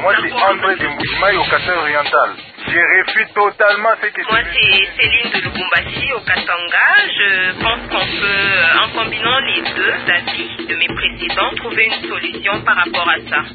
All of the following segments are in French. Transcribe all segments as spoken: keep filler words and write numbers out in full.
Moi, c'est André de Moujimaï au Katanga oriental. Je refuse totalement ce que Moi, c'est Céline de Lubumbashi au Katanga. Je pense qu'on peut, en combinant les deux avis de mes précédents, trouver une solution par rapport à ça.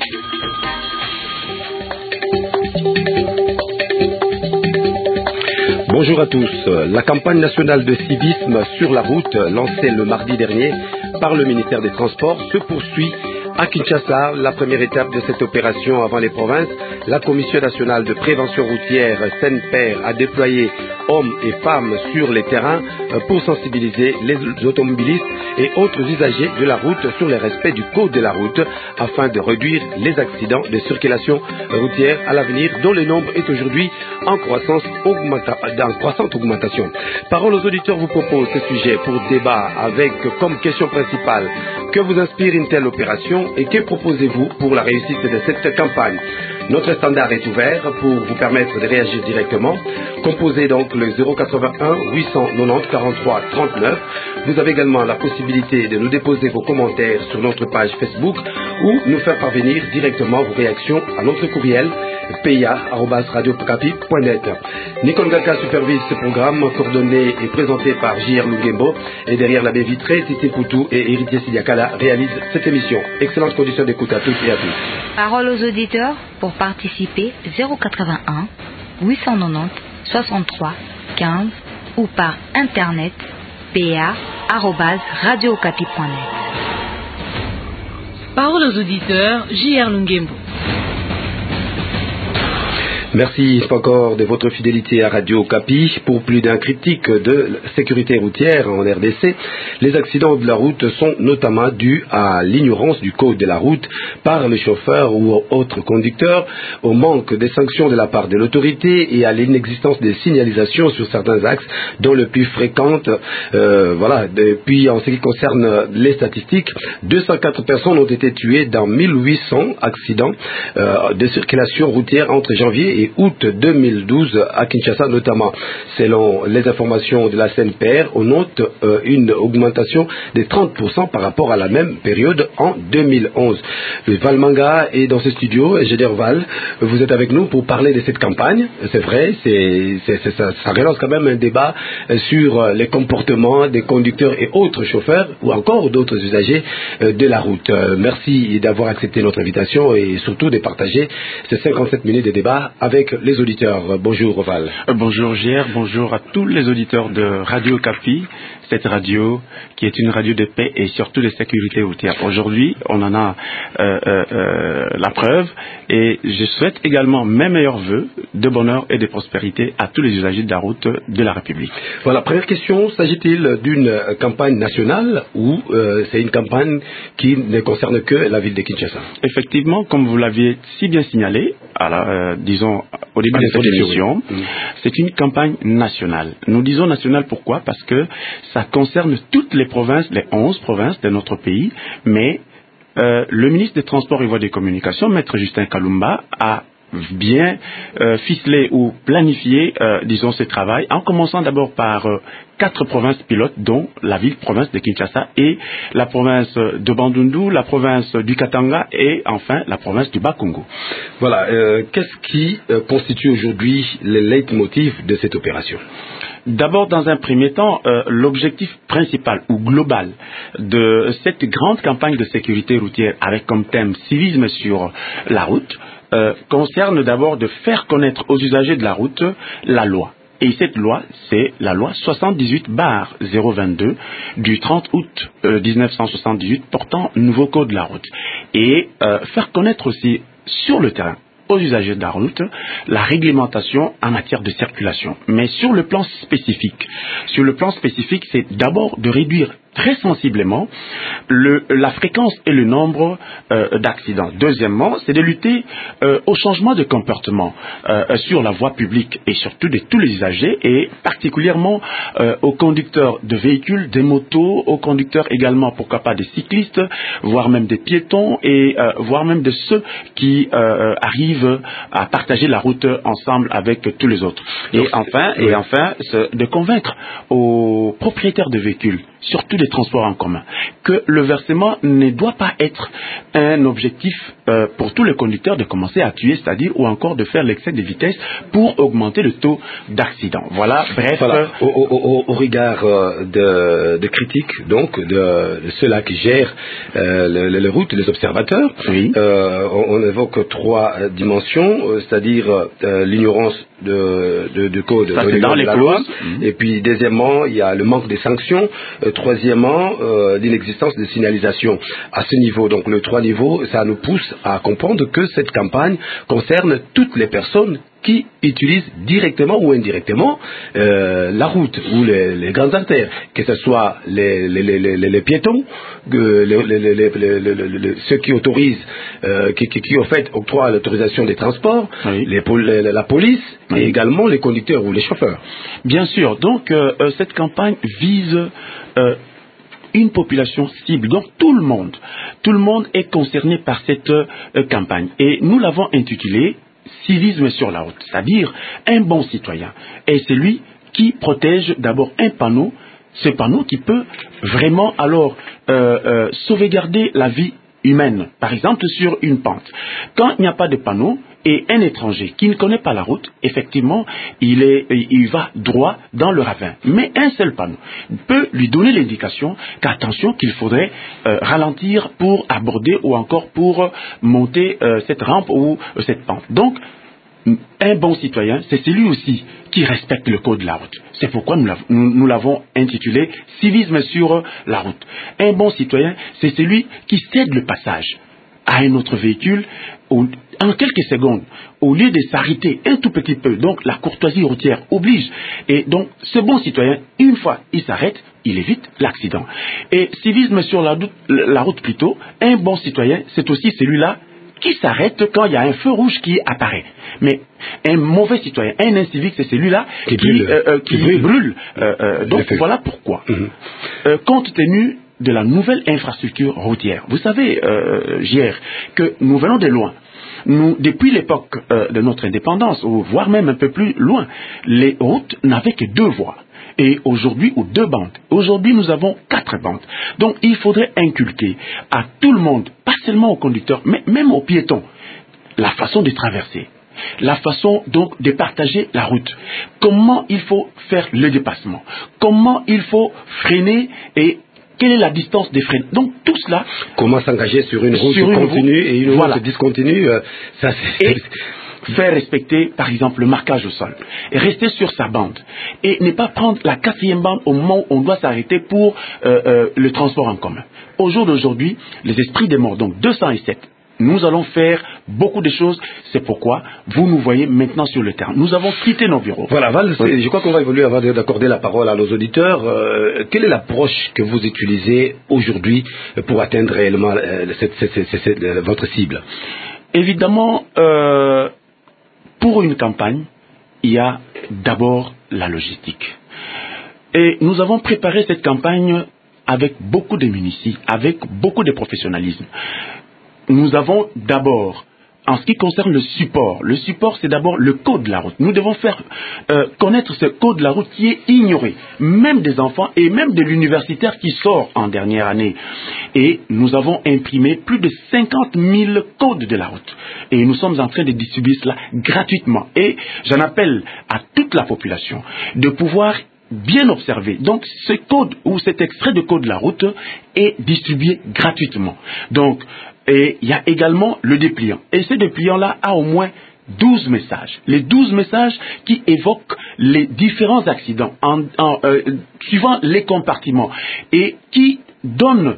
Bonjour à tous. La campagne nationale de civisme sur la route, lancée le mardi dernier par le ministère des Transports, se poursuit à Kinshasa. La première étape de cette opération avant les provinces, la Commission nationale de prévention routière S E N P E R a déployé hommes et femmes sur les terrains pour sensibiliser les automobilistes et autres usagers de la route sur le respect du code de la route afin de réduire les accidents de circulation routière à l'avenir dont le nombre est aujourd'hui en, croissance augmenta, en croissante augmentation. Parole aux auditeurs vous propose ce sujet pour débat avec comme question principale: que vous inspire une telle opération et que proposez-vous pour la réussite de cette campagne? Notre standard est ouvert pour vous permettre de réagir directement. Composez donc le zéro quatre-vingt-un huit cent quatre-vingt-dix quarante-trois trente-neuf. Vous avez également la possibilité de nous déposer vos commentaires sur notre page Facebook ou nous faire parvenir directement vos réactions à notre courriel p i a arobase radio okapi point net. Nicole Ngaka supervise ce programme, coordonné et présenté par J R Lungembo, et derrière la baie vitrée, Titi Poutou et Héritier Sidiakala réalisent cette émission. Excellente condition d'écoute à tous et à tous. Parole aux auditeurs pour participer zéro quatre-vingt-un huit cent quatre-vingt-dix soixante-trois quinze ou par internet p a arobase radio okapi point net. Parole aux auditeurs, J R Lungembo. Merci encore de votre fidélité à Radio Okapi. Pour plus d'un critique de sécurité routière en R D C, les accidents de la route sont notamment dus à l'ignorance du code de la route par les chauffeurs ou autres conducteurs, au manque de sanctions de la part de l'autorité et à l'inexistence de signalisation sur certains axes, dont le plus fréquent. Euh, voilà. Depuis, en ce qui concerne les statistiques, deux cent quatre personnes ont été tuées dans mille huit cents accidents euh, de circulation routière entre janvier et août deux mille douze à Kinshasa notamment. Selon les informations de la S E N P E R, on note euh, une augmentation de trente pour cent par rapport à la même période en deux mille onze. Le Val Manga est dans ce studio. Gédère Val, vous êtes avec nous pour parler de cette campagne. C'est vrai, c'est, c'est, c'est, ça, ça relance quand même un débat sur les comportements des conducteurs et autres chauffeurs ou encore d'autres usagers de la route. Merci d'avoir accepté notre invitation et surtout de partager ces cinquante-sept minutes de débat avec les auditeurs. Bonjour Val. Bonjour G R, bonjour à tous les auditeurs de Radio Okapi, cette radio qui est une radio de paix et surtout de sécurité routière. Aujourd'hui, on en a euh, euh, la preuve et je souhaite également mes meilleurs vœux de bonheur et de prospérité à tous les usagers de la route de la République. Voilà, première question, s'agit-il d'une campagne nationale ou euh, c'est une campagne qui ne concerne que la ville de Kinshasa? Effectivement, comme vous l'aviez si bien signalé, à la, euh, disons au début de cette émission, mmh. c'est une campagne nationale. Nous disons nationale pourquoi? Parce que ça concerne toutes les provinces, les onze provinces de notre pays, mais euh, le ministre des Transports et Voies de Communication, Maître Justin Kalumba, a bien euh, ficelé ou planifié, euh, disons, ce travail, en commençant d'abord par euh, quatre provinces pilotes, dont la ville-province de Kinshasa et la province de Bandundu, la province du Katanga et enfin la province du Bas-Congo. Voilà, euh, qu'est-ce qui euh, constitue aujourd'hui le leitmotiv de cette opération? D'abord, dans un premier temps, euh, l'objectif principal ou global de cette grande campagne de sécurité routière avec comme thème civisme sur la route euh, concerne d'abord de faire connaître aux usagers de la route la loi. Et cette loi, c'est la loi soixante-dix-huit barre zéro vingt-deux du trente août euh, mille neuf cent soixante-dix-huit portant nouveau code de la route. Et euh, faire connaître aussi sur le terrain aux usagers de la route la réglementation en matière de circulation. Mais sur le plan spécifique, sur le plan spécifique, c'est d'abord de réduire très sensiblement le, la fréquence et le nombre euh, d'accidents. Deuxièmement, c'est de lutter euh, au changement de comportement euh, sur la voie publique et surtout de tous les usagers et particulièrement euh, aux conducteurs de véhicules, des motos, aux conducteurs également, pourquoi pas des cyclistes, voire même des piétons et euh, voire même de ceux qui euh, arrivent à partager la route ensemble avec tous les autres. Et enfin, et enfin, de convaincre aux propriétaires de véhicules, surtout des transports en commun, que le versement ne doit pas être un objectif euh, pour tous les conducteurs de commencer à tuer, c'est-à-dire ou encore de faire l'excès de vitesse pour augmenter le taux d'accident. Voilà, bref. Voilà. Au, au, au, au regard euh, de, de critiques, donc, de, de ceux-là qui gèrent euh, les, les routes, les observateurs, oui. euh, on, on évoque trois euh, dimensions, euh, c'est-à-dire euh, l'ignorance de, de, du code Ça, de, dans de les la loi, mmh. et puis deuxièmement, il y a le manque des sanctions, euh, troisièmement, euh, l'inexistence de signalisation. À ce niveau, donc les trois niveaux, ça nous pousse à comprendre que cette campagne concerne toutes les personnes qui utilisent directement ou indirectement euh, la route ou les, les grandes artères, que ce soit les, les, les, les, les piétons, euh, les, les, les, les, les, les, ceux qui autorisent, euh, qui, qui, qui au fait octroient l'autorisation des transports, oui. les, les, la police, oui. et également les conducteurs ou les chauffeurs. Bien sûr, donc euh, cette campagne vise euh, une population cible, donc tout le monde, tout le monde est concerné par cette euh, campagne, et nous l'avons intitulée civisme sur la route, c'est-à-dire un bon citoyen est celui qui protège d'abord un panneau, ce panneau qui peut vraiment alors euh, euh, sauvegarder la vie humaine, par exemple sur une pente. Quand il n'y a pas de panneau et un étranger qui ne connaît pas la route, effectivement, il, est, il va droit dans le ravin. Mais un seul panneau peut lui donner l'indication qu'attention, qu'il faudrait euh, ralentir pour aborder ou encore pour monter euh, cette rampe ou euh, cette pente. Donc, un bon citoyen, c'est celui aussi qui respecte le code de la route. C'est pourquoi nous l'avons, nous, nous l'avons intitulé « Civisme sur la route ». Un bon citoyen, c'est celui qui cède le passage à un autre véhicule au, en quelques secondes, au lieu de s'arrêter un tout petit peu. Donc la courtoisie routière oblige. Et donc ce bon citoyen, une fois il s'arrête, il évite l'accident. Et civisme sur la route, la route plutôt, un bon citoyen, c'est aussi celui-là qui s'arrête quand il y a un feu rouge qui apparaît. Mais un mauvais citoyen, un incivique, c'est celui-là qui, qui, brûle. Euh, qui, qui brûle. brûle. Euh, euh, donc voilà pourquoi. Mm-hmm. Euh, compte tenu de la nouvelle infrastructure routière, vous savez, euh, J R, que nous venons de loin. Nous, depuis l'époque euh, de notre indépendance, ou voire même un peu plus loin, les routes n'avaient que deux voies. Et aujourd'hui, ou deux bandes. Aujourd'hui, nous avons quatre bandes. Donc, il faudrait inculquer à tout le monde, pas seulement aux conducteurs, mais même aux piétons, la façon de traverser, la façon donc de partager la route, comment il faut faire le dépassement, comment il faut freiner et quelle est la distance des freins. Donc, tout cela... Comment s'engager sur une route sur une continue route, et une voilà. route discontinue, euh, ça c'est... Et faire respecter, par exemple, le marquage au sol. Et rester sur sa bande. Et ne pas prendre la quatrième bande au moment où on doit s'arrêter pour euh, euh, le transport en commun. Au jour d'aujourd'hui, les esprits des morts, donc deux cent sept, nous allons faire beaucoup de choses. C'est pourquoi vous nous voyez maintenant sur le terrain. Nous avons quitté nos bureaux. Voilà, Val, oui. Je crois qu'on va évoluer avant d'accorder la parole à nos auditeurs. Euh, quelle est l'approche que vous utilisez aujourd'hui pour atteindre réellement euh, cette, cette, cette, cette, euh, votre cible? Évidemment, euh, pour une campagne, il y a d'abord la logistique. Et nous avons préparé cette campagne avec beaucoup de minutie, avec beaucoup de professionnalisme. Nous avons d'abord, en ce qui concerne le support, le support c'est d'abord le code de la route. Nous devons faire euh, connaître ce code de la route qui est ignoré, même des enfants et même de l'universitaire qui sort en dernière année. Et nous avons imprimé plus de cinquante mille codes de la route. Et nous sommes en train de distribuer cela gratuitement. Et j'en appelle à toute la population de pouvoir bien observer. Donc, ce code ou cet extrait de code de la route est distribué gratuitement. Donc, et il y a également le dépliant. Et ce dépliant-là a au moins douze messages. Les douze messages qui évoquent les différents accidents en, en, euh, suivant les compartiments et qui donnent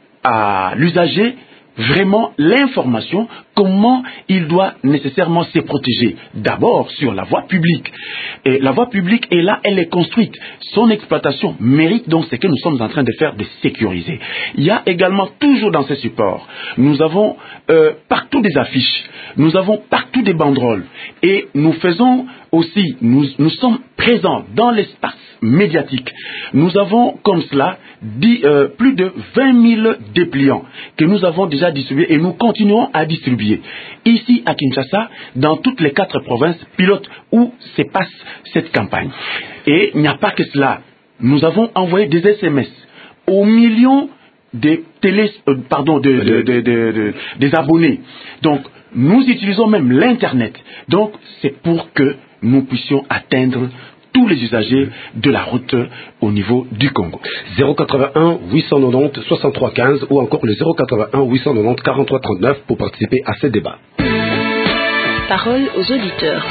à l'usager vraiment l'information, comment il doit nécessairement se protéger. D'abord sur la voie publique. Et la voie publique est là, elle est construite. Son exploitation mérite donc ce que nous sommes en train de faire, de sécuriser. Il y a également toujours dans ces supports, nous avons euh, partout des affiches, nous avons partout des banderoles. Et nous faisons aussi, nous, nous sommes présents dans l'espace médiatique. Nous avons comme cela dit, euh, plus de vingt mille dépliants que nous avons déjà distribués et nous continuons à distribuer. Ici à Kinshasa, dans toutes les quatre provinces pilotes où se passe cette campagne. Et il n'y a pas que cela. Nous avons envoyé des S M S aux millions de télé, euh, pardon, de, de, de, de, de, des abonnés. Donc, nous utilisons même l'Internet. Donc, c'est pour que nous puissions atteindre tous les usagers de la route au niveau du Congo. zéro quatre-vingt-un huit cent quatre-vingt-dix soixante-trois quinze ou encore le zéro quatre-vingt-un huit cent quatre-vingt-dix quarante-trois trente-neuf pour participer à ce débat. Parole aux auditeurs.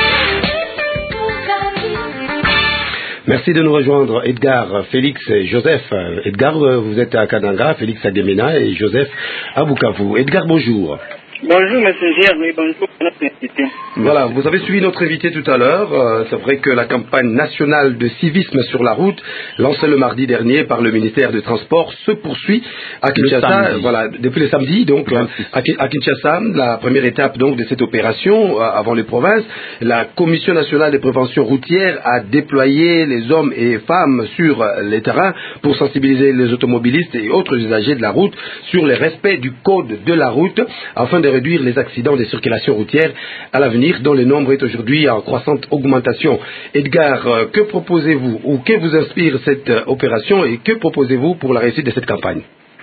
Merci de nous rejoindre, Edgar, Félix et Joseph. Edgar, vous êtes à Kananga, Félix à Gemena et Joseph à Bukavu. Edgar, bonjour. Bonjour, monsieur Gérard, bonjour à notre invité. Voilà, vous avez suivi notre invité tout à l'heure. Euh, c'est vrai que la campagne nationale de civisme sur la route, lancée le mardi dernier par le ministère des Transports, se poursuit à Kinshasa. Voilà, depuis le samedi, donc euh, à, à Kinshasa, la première étape donc de cette opération euh, avant les provinces. La Commission nationale de prévention routière a déployé les hommes et femmes sur euh, les terrains pour sensibiliser les automobilistes et autres usagers de la route sur le respect du code de la route afin de réduire les accidents de circulation routière à l'avenir, dont le nombre est aujourd'hui en croissante augmentation. Edgar, euh, que proposez-vous ou que vous inspire cette euh, opération et que proposez-vous pour la réussite de cette campagne?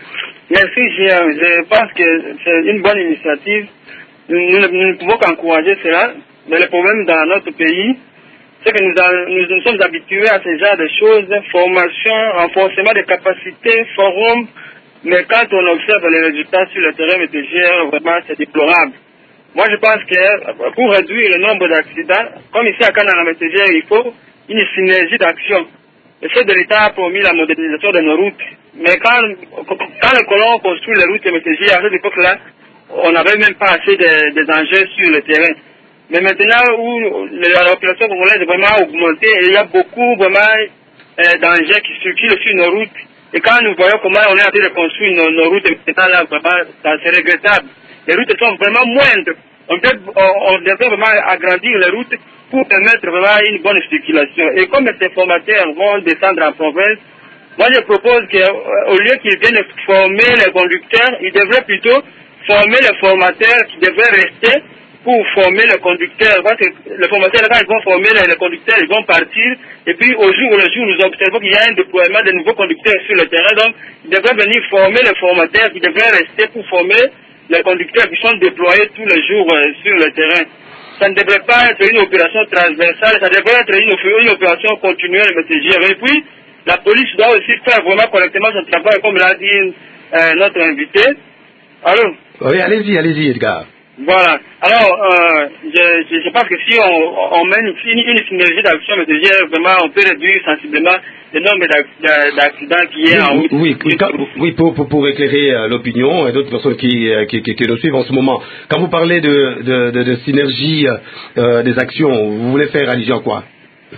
Merci, Gérard. Je pense que c'est une bonne initiative. Nous, nous, nous ne pouvons qu'encourager cela. Mais le problème dans notre pays, c'est que nous, a, nous, nous sommes habitués à ce genre de choses, formation, renforcement des capacités, forum. Mais quand on observe les résultats sur le terrain, M. Gérard, vraiment c'est déplorable. Moi je pense que pour réduire le nombre d'accidents, comme ici à Kananga, M. Gérard, il faut une synergie d'action. Le chef de l'État a promis la modernisation de nos routes. Mais quand, quand les colons construisent les routes, M. Gérard, à cette époque-là, on n'avait même pas assez de, de dangers sur le terrain. Mais maintenant où la population congolaise est vraiment augmentée, et il y a beaucoup vraiment euh, dangers qui circulent sur nos routes. Et quand nous voyons comment on est en train de construire nos, nos routes, maintenant là, vraiment, c'est regrettable. Les routes sont vraiment moindres. On, peut, on, on devrait vraiment agrandir les routes pour permettre vraiment une bonne circulation. Et comme ces formateurs vont descendre en province, moi je propose qu'au lieu qu'ils viennent former les conducteurs, ils devraient plutôt former les formateurs qui devraient rester pour former les conducteurs. Parce que les formateurs, quand ils vont former les, les conducteurs, ils vont partir. Et puis au jour le jour, nous observons qu'il y a un déploiement de nouveaux conducteurs sur le terrain. Donc, ils devraient venir former les formateurs qui devraient rester pour former les conducteurs qui sont déployés tous les jours euh, sur le terrain. Ça ne devrait pas être une opération transversale, ça devrait être une, une opération continuelle, M. Gérard. Et puis, la police doit aussi faire vraiment correctement son travail, comme l'a dit euh, notre invité. Allô? Oui, allez-y, allez-y, Edgar. Voilà. Alors, euh, je, je, je pense que si on, on mène une, une synergie d'action, M. Gérard, vraiment, on peut réduire sensiblement le nombre d'accidents qui est oui, en route. Oui, oui, quand, oui pour, pour, pour éclairer euh, l'opinion et d'autres personnes qui, euh, qui, qui, qui nous suivent en ce moment. Quand vous parlez de, de, de, de synergie euh, des actions, vous voulez faire allusion à quoi?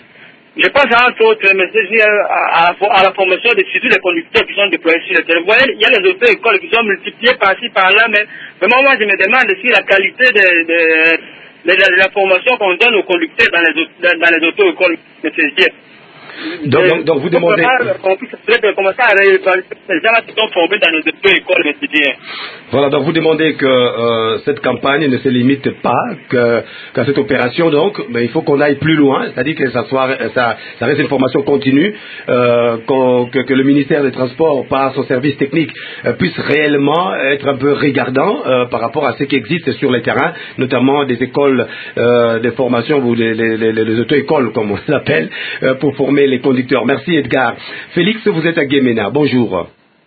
Je pense entre autres, M. Gérard, à, à, à la formation de surtout les conducteurs qui sont déployés sur le terrain. Vous voyez, il y a les auto-écoles qui sont multipliées par-ci, par-là, mais vraiment, moi, je me demande si la qualité de, de, de, de la formation qu'on donne aux conducteurs dans les, dans les auto-écoles, M. Gérard. Donc, donc, donc vous demandez... On puisse peut-être commencer à réévaluer ces gens-là qui sont formés dans nos auto-écoles, M. Gérard. Voilà, donc vous demandez que euh, cette campagne ne se limite pas que, qu'à cette opération, donc, mais il faut qu'on aille plus loin, c'est-à-dire que ça, soit, ça, ça reste une formation continue, euh, que, que le ministère des Transports, par son service technique, euh, puisse réellement être un peu regardant euh, par rapport à ce qui existe sur les terrains, notamment des écoles euh, de formation, ou les, les, les, les auto-écoles, comme on l'appelle, euh, pour former les conducteurs. Merci Edgar. Félix, vous êtes à Gemena. Bonjour.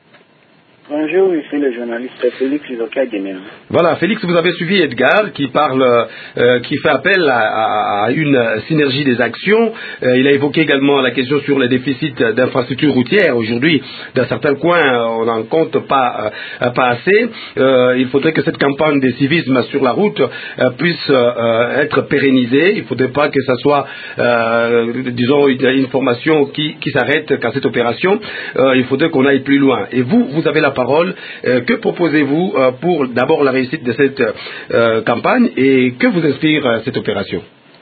Bonjour, ici le journaliste Félix Izoka Gemena. Voilà, Félix, vous avez suivi Edgar qui parle, euh, qui fait appel à, à, à une synergie des actions. Euh, il a évoqué également la question sur les déficits d'infrastructures routières. Aujourd'hui, dans certains coins, on n'en compte pas, euh, pas assez. Euh, il faudrait que cette campagne de civisme sur la route euh, puisse euh, être pérennisée. Il ne faudrait pas que ce soit, euh, disons, une, une formation qui, qui s'arrête qu'à cette opération. Euh, il faudrait qu'on aille plus loin. Et vous, vous avez la parole. Euh, que proposez-vous euh, pour d'abord la réussite de cette euh, campagne et que vous inspire euh, cette opération?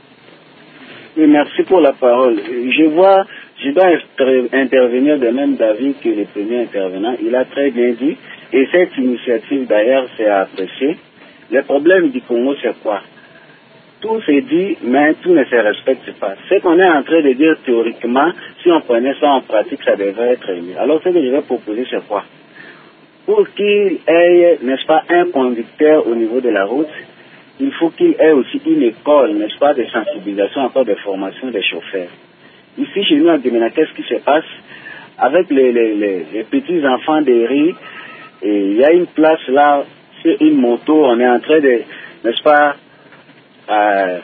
Oui, merci pour la parole. Je vois, je dois intervenir de même d'avis que le premier intervenant. Il a très bien dit, et cette initiative d'ailleurs c'est à apprécier. Le problème du Congo c'est quoi? tout se dit, mais tout ne se respecte pas. Ce qu'on est en train de dire théoriquement, si on prenait ça en pratique, ça devrait être mieux. Alors ce que je vais proposer, c'est quoi? Pour qu'il ait, n'est-ce pas, un conducteur au niveau de la route, il faut qu'il ait aussi une école, n'est-ce pas, de sensibilisation, encore de formation des chauffeurs. Ici, chez nous, à Guémena, qu'est-ce qui se passe? Avec les, les, les, les petits enfants des riz, il y a une place là, sur une moto, on est en train de, n'est-ce pas, euh,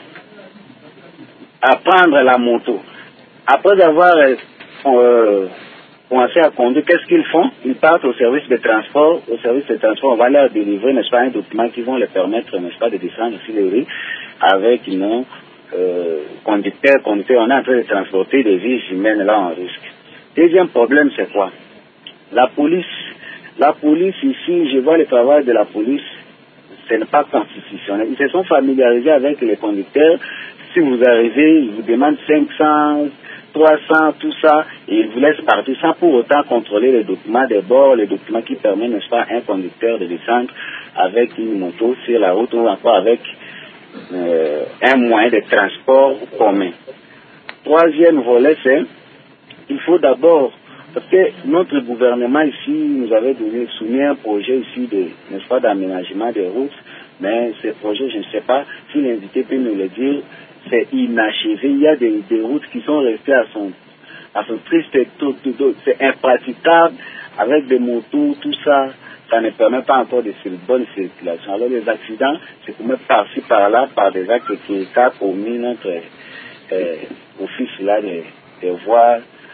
apprendre la moto. Après avoir euh, commencé à conduire, qu'est-ce qu'ils font? Ils partent au service de transport. Au service de transport, on va leur délivrer, n'est-ce pas, un document qui vont leur permettre, n'est-ce pas, de descendre sur les rues avec non euh, conducteur, conducteur. On est en train de transporter des vies humaines là en risque. Deuxième problème, c'est quoi? La police. La police ici, je vois le travail de la police, ce n'est pas constitutionnel. Ils se sont familiarisés avec les conducteurs. Si vous arrivez, ils vous demandent cinq cents, trois cents, tout ça, et ils vous laissent partir sans pour autant contrôler les documents de bord, les documents qui permettent, n'est-ce pas, à un conducteur de descendre avec une moto sur la route ou encore avec euh, un moyen de transport commun. Troisième volet, c'est il faut d'abord, parce que notre gouvernement ici nous avait donné, soumis un projet ici de, n'est-ce pas, d'aménagement des routes, mais ce projet, je ne sais pas si l'invité peut nous le dire, c'est inachevé. Il y a des, des routes qui sont restées à son, à son triste taux, c'est impraticable, avec des motos, tout ça, ça ne permet pas encore de bonne circulation. Alors les accidents, c'est pour mettre par-ci, par-là, par des actes qui étaient commis notre euh, office là de, de voir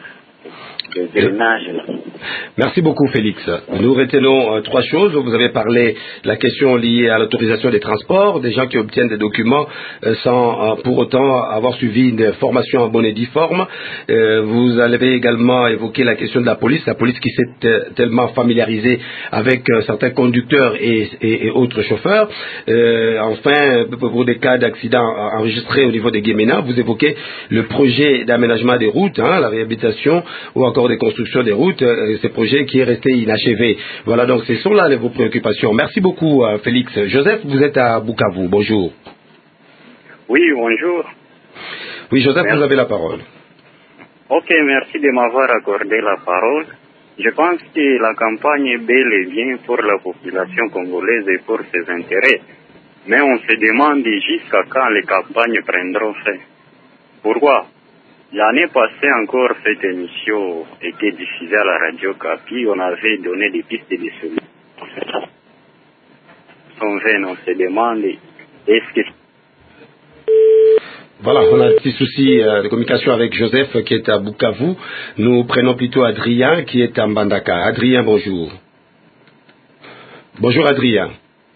de drainage là. Merci beaucoup Félix. Nous retenons euh, trois choses. Vous avez parlé de la question liée à l'autorisation des transports, des gens qui obtiennent des documents euh, sans euh, pour autant avoir suivi une formation en bonne et due forme. Euh, vous avez également évoqué la question de la police, la police qui s'est euh, tellement familiarisée avec euh, certains conducteurs et, et, et autres chauffeurs. Euh, enfin, pour des cas d'accidents enregistrés au niveau des Guémena, vous évoquez le projet d'aménagement des routes, hein, la réhabilitation ou encore des constructions des routes, euh, ces projets qui est resté inachevé. Voilà, donc ce sont là les, vos préoccupations. Merci beaucoup euh, Félix. Joseph, vous êtes à Bukavu. Bonjour. Oui, bonjour. Oui, Joseph, merci. Vous avez la parole. Ok, merci de m'avoir accordé la parole. Je pense que la campagne est bel et bien pour la population congolaise et pour ses intérêts. Mais on se demande jusqu'à quand les campagnes prendront fin. Pourquoi? L'année passée encore, cette émission était diffusée à la radio Capi. On avait donné des pistes de solutions. On se demande, est-ce que... Voilà, on a un petit souci euh, de communication avec Joseph qui est à Bukavu. Nous prenons plutôt Adrien qui est à Mbandaka. Adrien, bonjour. Bonjour Adrien.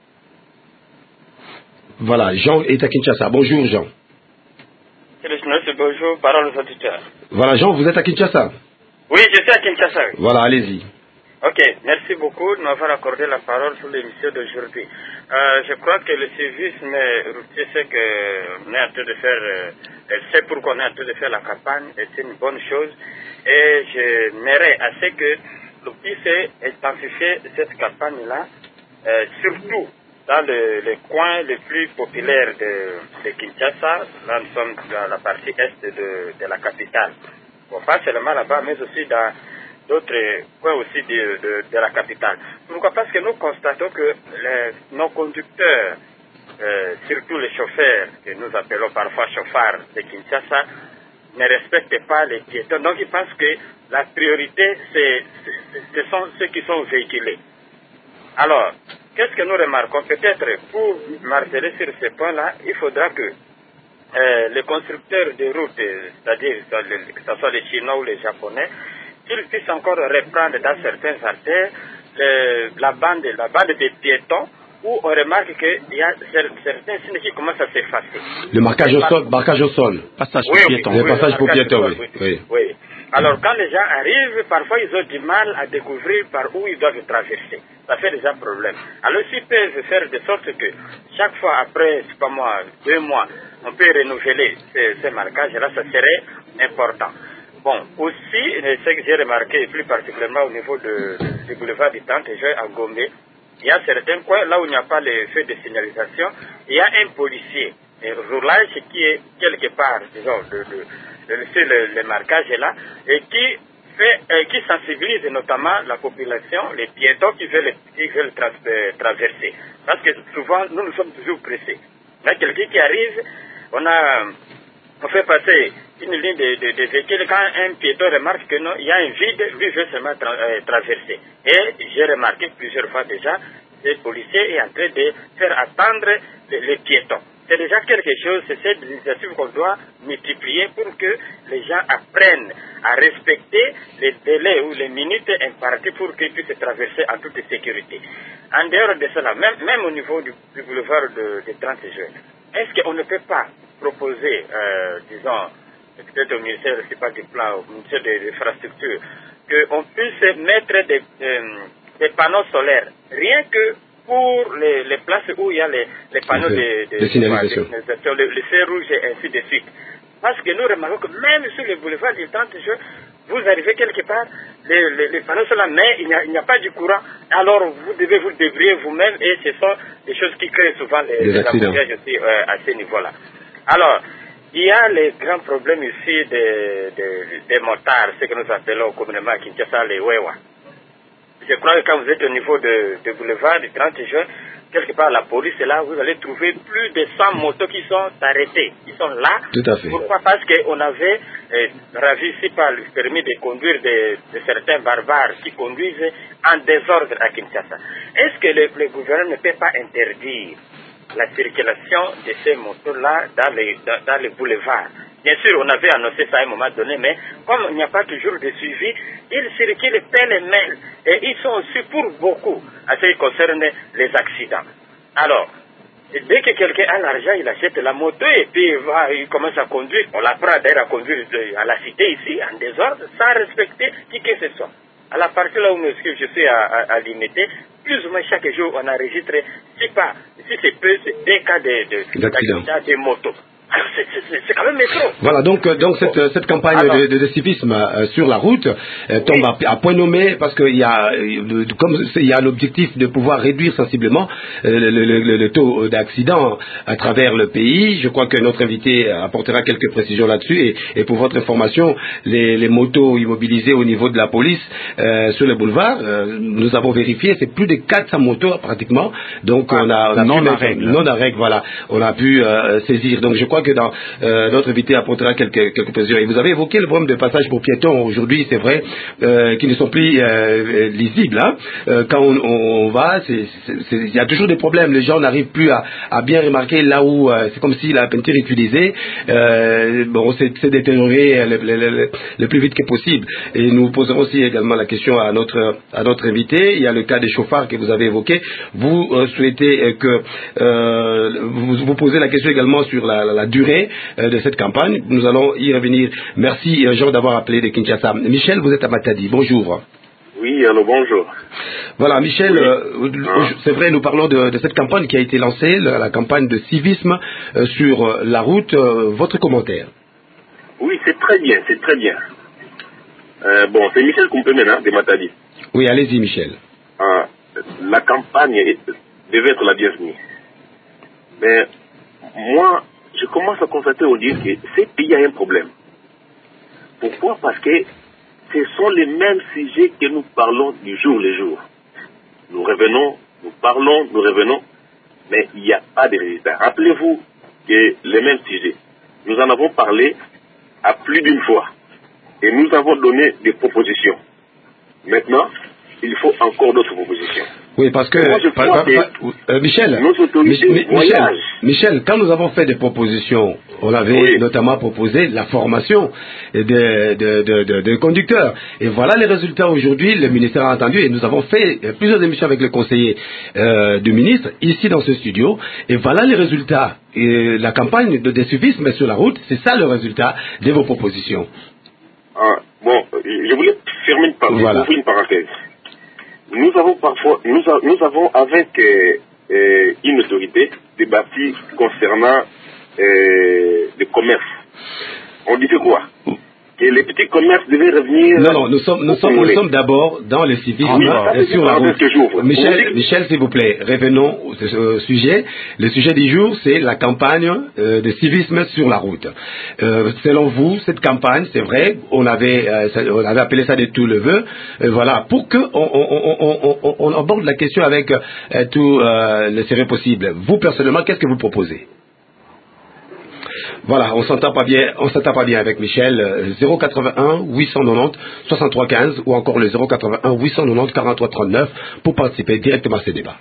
Voilà, Jean est à Kinshasa. Bonjour Jean. Bonjour, parole aux auditeurs. Voilà, Jean, vous êtes à Kinshasa? Oui, je suis à Kinshasa. Oui. Voilà, allez-y. Ok, merci beaucoup de m'avoir accordé la parole sur l'émission d'aujourd'hui. Euh, je crois que le civisme routier, c'est qu'on est en train de faire, euh, c'est pourquoi on est en train de faire la campagne, et c'est une bonne chose. Et je m'aimerais assez que l'on puisse intensifier cette campagne-là, euh, surtout dans le, les coins les plus populaires de, de Kinshasa. Là, nous sommes dans la partie est de, de la capitale. Bon, pas seulement là-bas, mais aussi dans d'autres coins aussi de, de, de la capitale. Pourquoi? Parce que nous constatons que les, nos conducteurs, euh, surtout les chauffeurs, que nous appelons parfois chauffards de Kinshasa, ne respectent pas les piétons. Donc ils pensent que la priorité, c'est, ce sont ceux qui sont véhiculés. Alors, qu'est-ce que nous remarquons? Peut-être pour marteler sur ce point-là, il faudra que euh, les constructeurs de routes, c'est-à-dire que ce soit les Chinois ou les Japonais, qu'ils puissent encore reprendre dans certains artères le, la bande, la bande des piétons, où on remarque qu'il y a certains signes qui commencent à s'effacer. Le marquage au sol, marquage au sol. Passage oui, pour oui, piétons. oui, le passage pour piétons, oui. oui. oui. oui. Alors quand les gens arrivent, parfois ils ont du mal à découvrir par où ils doivent traverser. Ça fait déjà problème. Alors s'ils peuvent faire de sorte que chaque fois après, c'est pas moi, deux mois, on peut renouveler ces, ces marquages-là, ça serait important. Bon, aussi, ce que j'ai remarqué, plus particulièrement au niveau de, du boulevard du Tante-Joy à Gombe, il y a certains coins, là où il n'y a pas les feux de signalisation, il y a un policier un roulage qui est quelque part, disons, de, de, de laisser le, le marquage là, et qui fait, euh, qui sensibilise notamment la population, les piétons qui veulent, qui veulent tra traverser. Parce que souvent, nous nous sommes toujours pressés. Là, quelqu'un qui arrive, on a, on fait passer une ligne de, de, de véhicule. Quand un piéton remarque que non, il y a un vide, lui veut seulement tra euh, traverser. Et j'ai remarqué plusieurs fois déjà, le policier est en train de faire attendre les, les piétons. C'est déjà quelque chose, c'est cette initiative qu'on doit multiplier pour que les gens apprennent à respecter les délais ou les minutes imparties pour qu'ils puissent traverser en toute sécurité. En dehors de cela, même, même au niveau du, du boulevard de, de trente juin, est-ce qu'on ne peut pas proposer, euh, disons, peut-être au ministère, je ne sais pas du plan, au ministère des infrastructures, qu'on puisse mettre des, euh, des panneaux solaires, rien que pour les, les places où il y a les, les panneaux de, de, de signalisation, de, le, le feu rouge et ainsi de suite. Parce que nous remarquons que même sur le boulevard du trente juin, vous arrivez quelque part, les, les, les panneaux sont là, mais il n'y a, a pas du courant. Alors vous devez vous débrouiller vous-même et ce sont des choses qui créent souvent les, les embouteillages aussi euh, à ce niveau-là. Alors, il y a les grands problèmes ici des, des, des motards, ce que nous appelons communément à Kinshasa les Wewa. Je crois que quand vous êtes au niveau de, de boulevard du trente juin, quelque part la police est là, vous allez trouver plus de cent motos qui sont arrêtées, qui sont là. Tout à fait. Pourquoi? Parce qu'on avait euh, ravi ici par le permis de conduire de, de certains barbares qui conduisent en désordre à Kinshasa. Est-ce que le, le gouvernement ne peut pas interdire la circulation de ces motos-là dans les, dans, dans les boulevards? Bien sûr, on avait annoncé ça à un moment donné, mais comme il n'y a pas toujours de suivi, ils circulent pêle-mêle et ils sont aussi pour beaucoup à ce qui concerne les accidents. Alors, dès que quelqu'un a l'argent, il achète la moto et puis il, va, il commence à conduire. On l'apprend d'ailleurs à conduire à la cité ici, en désordre, sans respecter qui que ce soit. À la partie là où je suis à, à, à limiter, plus ou moins chaque jour, on enregistre, si pas, si c'est peu, des cas d'accident de, de, de moto. C'est quand même métro. Voilà, donc, donc cette, cette campagne Alors, de, de, de civisme euh, sur la route euh, tombe oui. à, à point nommé parce qu'il y a, euh, comme il y a l'objectif de pouvoir réduire sensiblement euh, le, le, le, le taux d'accident à travers le pays. Je crois que notre invité apportera quelques précisions là-dessus. Et, et pour votre information, les, les motos immobilisées au niveau de la police euh, sur le boulevard, euh, nous avons vérifié, c'est plus de quatre cents motos pratiquement. Donc ah, on a, on a non pu à mettre, règle. non à règle, voilà, on a pu euh, saisir. Donc je crois que dans, euh, notre invité apportera quelques, quelques précisions. Et vous avez évoqué le problème de passage pour piétons aujourd'hui, c'est vrai, euh, qui ne sont plus euh, lisibles. Hein. Euh, quand on, on va, il y a toujours des problèmes. Les gens n'arrivent plus à, à bien remarquer là où euh, c'est comme si la peinture utilisée, euh, bon, s'est détériorée le, le, le, le plus vite que possible. Et nous poserons aussi également la question à notre, à notre invité. Il y a le cas des chauffards que vous avez évoqué. Vous euh, souhaitez euh, que euh, vous, vous posez la question également sur la, la, la durée euh, de cette campagne. Nous allons y revenir. Merci euh, Jean d'avoir appelé de Kinshasa. Michel, vous êtes à Matadi. Bonjour. Oui, alors bonjour. Voilà, Michel, oui. euh, ah. c'est vrai, nous parlons de, de cette campagne qui a été lancée, la, la campagne de civisme euh, sur euh, la route. Euh, votre commentaire? Oui, c'est très bien, c'est très bien. Euh, bon, c'est Michel Kumpemena de Matadi. Oui, allez-y, Michel. Ah, la campagne devait être la bienvenue. Mais moi, je commence à constater au dire que ce pays a un problème. Pourquoi? Parce que ce sont les mêmes sujets que nous parlons du jour le jour. Nous revenons, nous parlons, nous revenons, mais il n'y a pas de résultat. Rappelez-vous que les mêmes sujets, nous en avons parlé à plus d'une fois et nous avons donné des propositions. Maintenant, il faut encore d'autres propositions. Oui, parce que, Moi, je par, crois par, que par, euh, Michel, Mich, Michel, Michel, quand nous avons fait des propositions, on avait oui. notamment proposé la formation des de, de, de, de conducteurs. Et voilà les résultats aujourd'hui. Le ministère a entendu et nous avons fait plusieurs émissions avec le conseiller euh, du ministre ici dans ce studio. Et voilà les résultats. Et la campagne de décivisme sur la route, c'est ça le résultat de vos propositions. Ah, bon, je voulais fermer une, par voilà. une parenthèse. Nous avons parfois, nous, a, nous avons avec euh, euh, une autorité débattu concernant euh, le commerce. On disait quoi? que les petits commerces devaient revenir. Non, non, nous sommes, nous sommes, nous sommes d'abord dans le civisme oui, euh, sur la route. Michel, Michel, s'il vous plaît, revenons au sujet. Le sujet du jour, c'est la campagne euh, de civisme sur la route. Euh, selon vous, cette campagne, c'est vrai, on avait, euh, on avait appelé ça de tout le vœu. Euh, voilà, pour que on, on, on, on, on aborde la question avec euh, tout euh, le sérieux possible. Vous personnellement, qu'est-ce que vous proposez? Voilà, on s'entend pas bien, on s'entend pas bien avec Michel. zéro quatre-vingt-un huit cent quatre-vingt-dix soixante-trois quinze ou encore le zéro quatre-vingt-un huit cent quatre-vingt-dix quarante-trois trente-neuf pour participer directement à ces débats.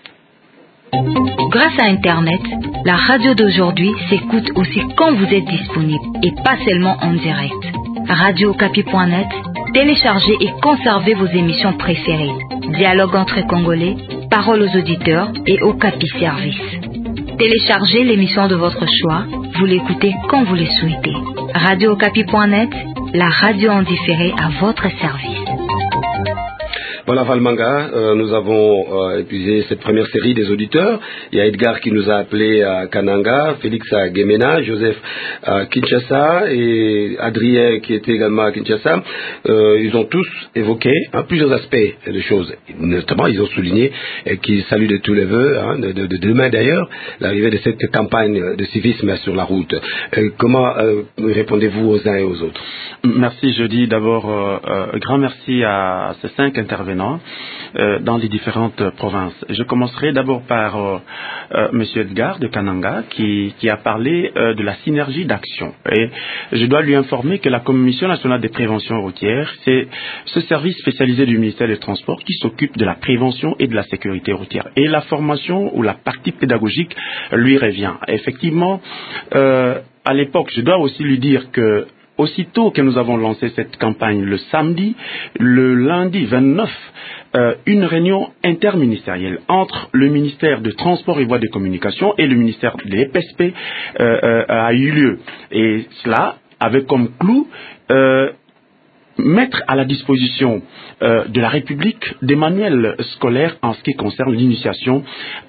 Grâce à Internet, la radio d'aujourd'hui s'écoute aussi quand vous êtes disponible et pas seulement en direct. radio okapi point net, téléchargez et conservez vos émissions préférées. Dialogue entre Congolais, paroles aux auditeurs et Okapi Service. Téléchargez l'émission de votre choix, vous l'écoutez quand vous le souhaitez. radio okapi point net, la radio en différé à votre service. Voilà Valmanga, euh, nous avons euh, épuisé cette première série des auditeurs. Il y a Edgar qui nous a appelé à Kananga, Félix à Gemena, Joseph à Kinshasa et Adrien qui était également à Kinshasa. Euh, ils ont tous évoqué hein, plusieurs aspects de choses. Notamment, ils ont souligné euh, qu'ils saluent de tous les vœux, hein, de, de, de demain d'ailleurs, l'arrivée de cette campagne de civisme sur la route. Euh, comment euh, répondez-vous aux uns et aux autres? Merci, je dis d'abord euh, euh, grand merci à ces cinq intervenants euh, dans les différentes provinces. Je commencerai d'abord par euh, euh, M. Edgar de Kananga qui, qui a parlé euh, de la synergie d'action. Et je dois lui informer que la Commission nationale des préventions routières, c'est ce service spécialisé du ministère des Transports qui s'occupe de la prévention et de la sécurité routière. Et la formation ou la partie pédagogique lui revient. Effectivement, euh, à l'époque, je dois aussi lui dire que aussitôt que nous avons lancé cette campagne le samedi, le lundi vingt-neuf, euh, une réunion interministérielle entre le ministère de Transport et Voies de Communication et le ministère de l'E P S P euh, euh, a eu lieu. Et cela avait comme clou euh, mettre à la disposition euh, de la République des manuels scolaires en ce qui concerne l'initiation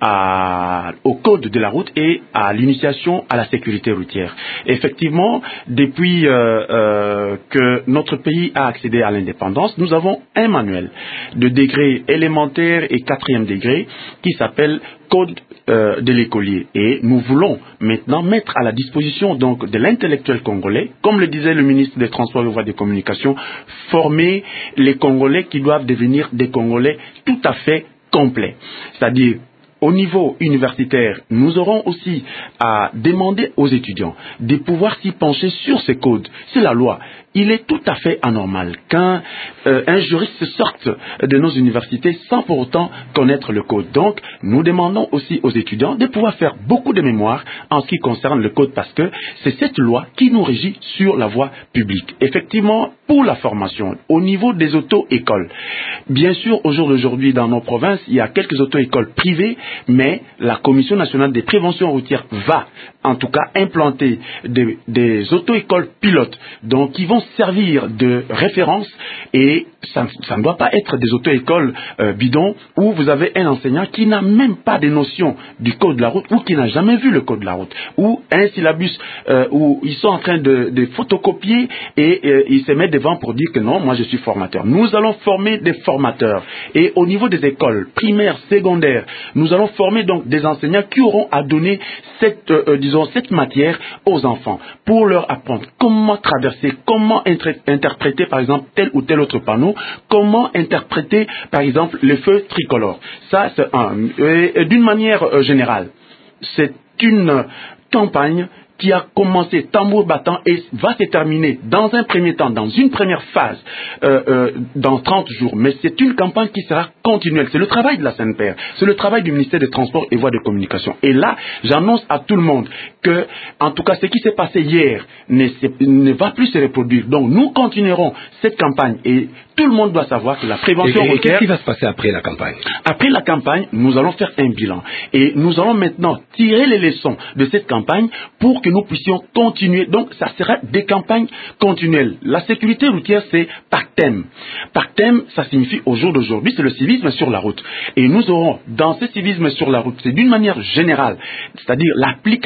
au code de la route et à l'initiation à la sécurité routière. Effectivement, depuis euh, euh, que notre pays a accédé à l'indépendance, nous avons un manuel de degré élémentaire et quatrième degré qui s'appelle Code euh, de l'écolier. Et nous voulons maintenant mettre à la disposition donc de l'intellectuel congolais, comme le disait le ministre des Transports et Voies de Communication, former les Congolais qui doivent devenir des Congolais tout à fait complets. C'est-à-dire, au niveau universitaire, nous aurons aussi à demander aux étudiants de pouvoir s'y pencher sur ces codes. C'est la loi. Il est tout à fait anormal qu'un euh, un juriste sorte de nos universités sans pour autant connaître le code. Donc, nous demandons aussi aux étudiants de pouvoir faire beaucoup de mémoire en ce qui concerne le code parce que c'est cette loi qui nous régit sur la voie publique. Effectivement, pour la formation, au niveau des auto-écoles, bien sûr, au jour d'aujourd'hui, dans nos provinces, il y a quelques auto-écoles privées, mais la Commission nationale des préventions routières va, en tout cas, implanter des, des auto-écoles pilotes, donc qui vont servir de référence et ça, ça ne doit pas être des auto-écoles euh, bidons où vous avez un enseignant qui n'a même pas de notion du code de la route ou qui n'a jamais vu le code de la route ou un syllabus euh, où ils sont en train de, de photocopier et euh, ils se mettent devant pour dire que non, moi je suis formateur. Nous allons former des formateurs et au niveau des écoles primaires, secondaires, nous allons former donc des enseignants qui auront à donner cette, euh, disons, cette matière aux enfants pour leur apprendre comment traverser, comment interpréter par exemple tel ou tel autre panneau, comment interpréter par exemple les feux tricolores. Ça, c'est un. Et, et d'une manière euh, générale, c'est une campagne qui a commencé tambour battant et va se terminer dans un premier temps, dans une première phase, euh, euh, dans trente jours. Mais c'est une campagne qui sera continuelle. C'est le travail de la C N P R, c'est le travail du ministère des Transports et Voies de Communication. Et là, j'annonce à tout le monde que, en tout cas, ce qui s'est passé hier ne, ne va plus se reproduire. Donc, nous continuerons cette campagne et tout le monde doit savoir que la prévention routière... Et qu'est-ce qui va se passer après la campagne? Après la campagne, nous allons faire un bilan. Et nous allons maintenant tirer les leçons de cette campagne pour que nous puissions continuer. Donc, ça sera des campagnes continuelles. La sécurité routière, c'est par thème. Par thème, ça signifie au jour d'aujourd'hui, c'est le civisme sur la route. Et nous aurons, dans ce civisme sur la route, c'est d'une manière générale, c'est-à-dire l'applicabilité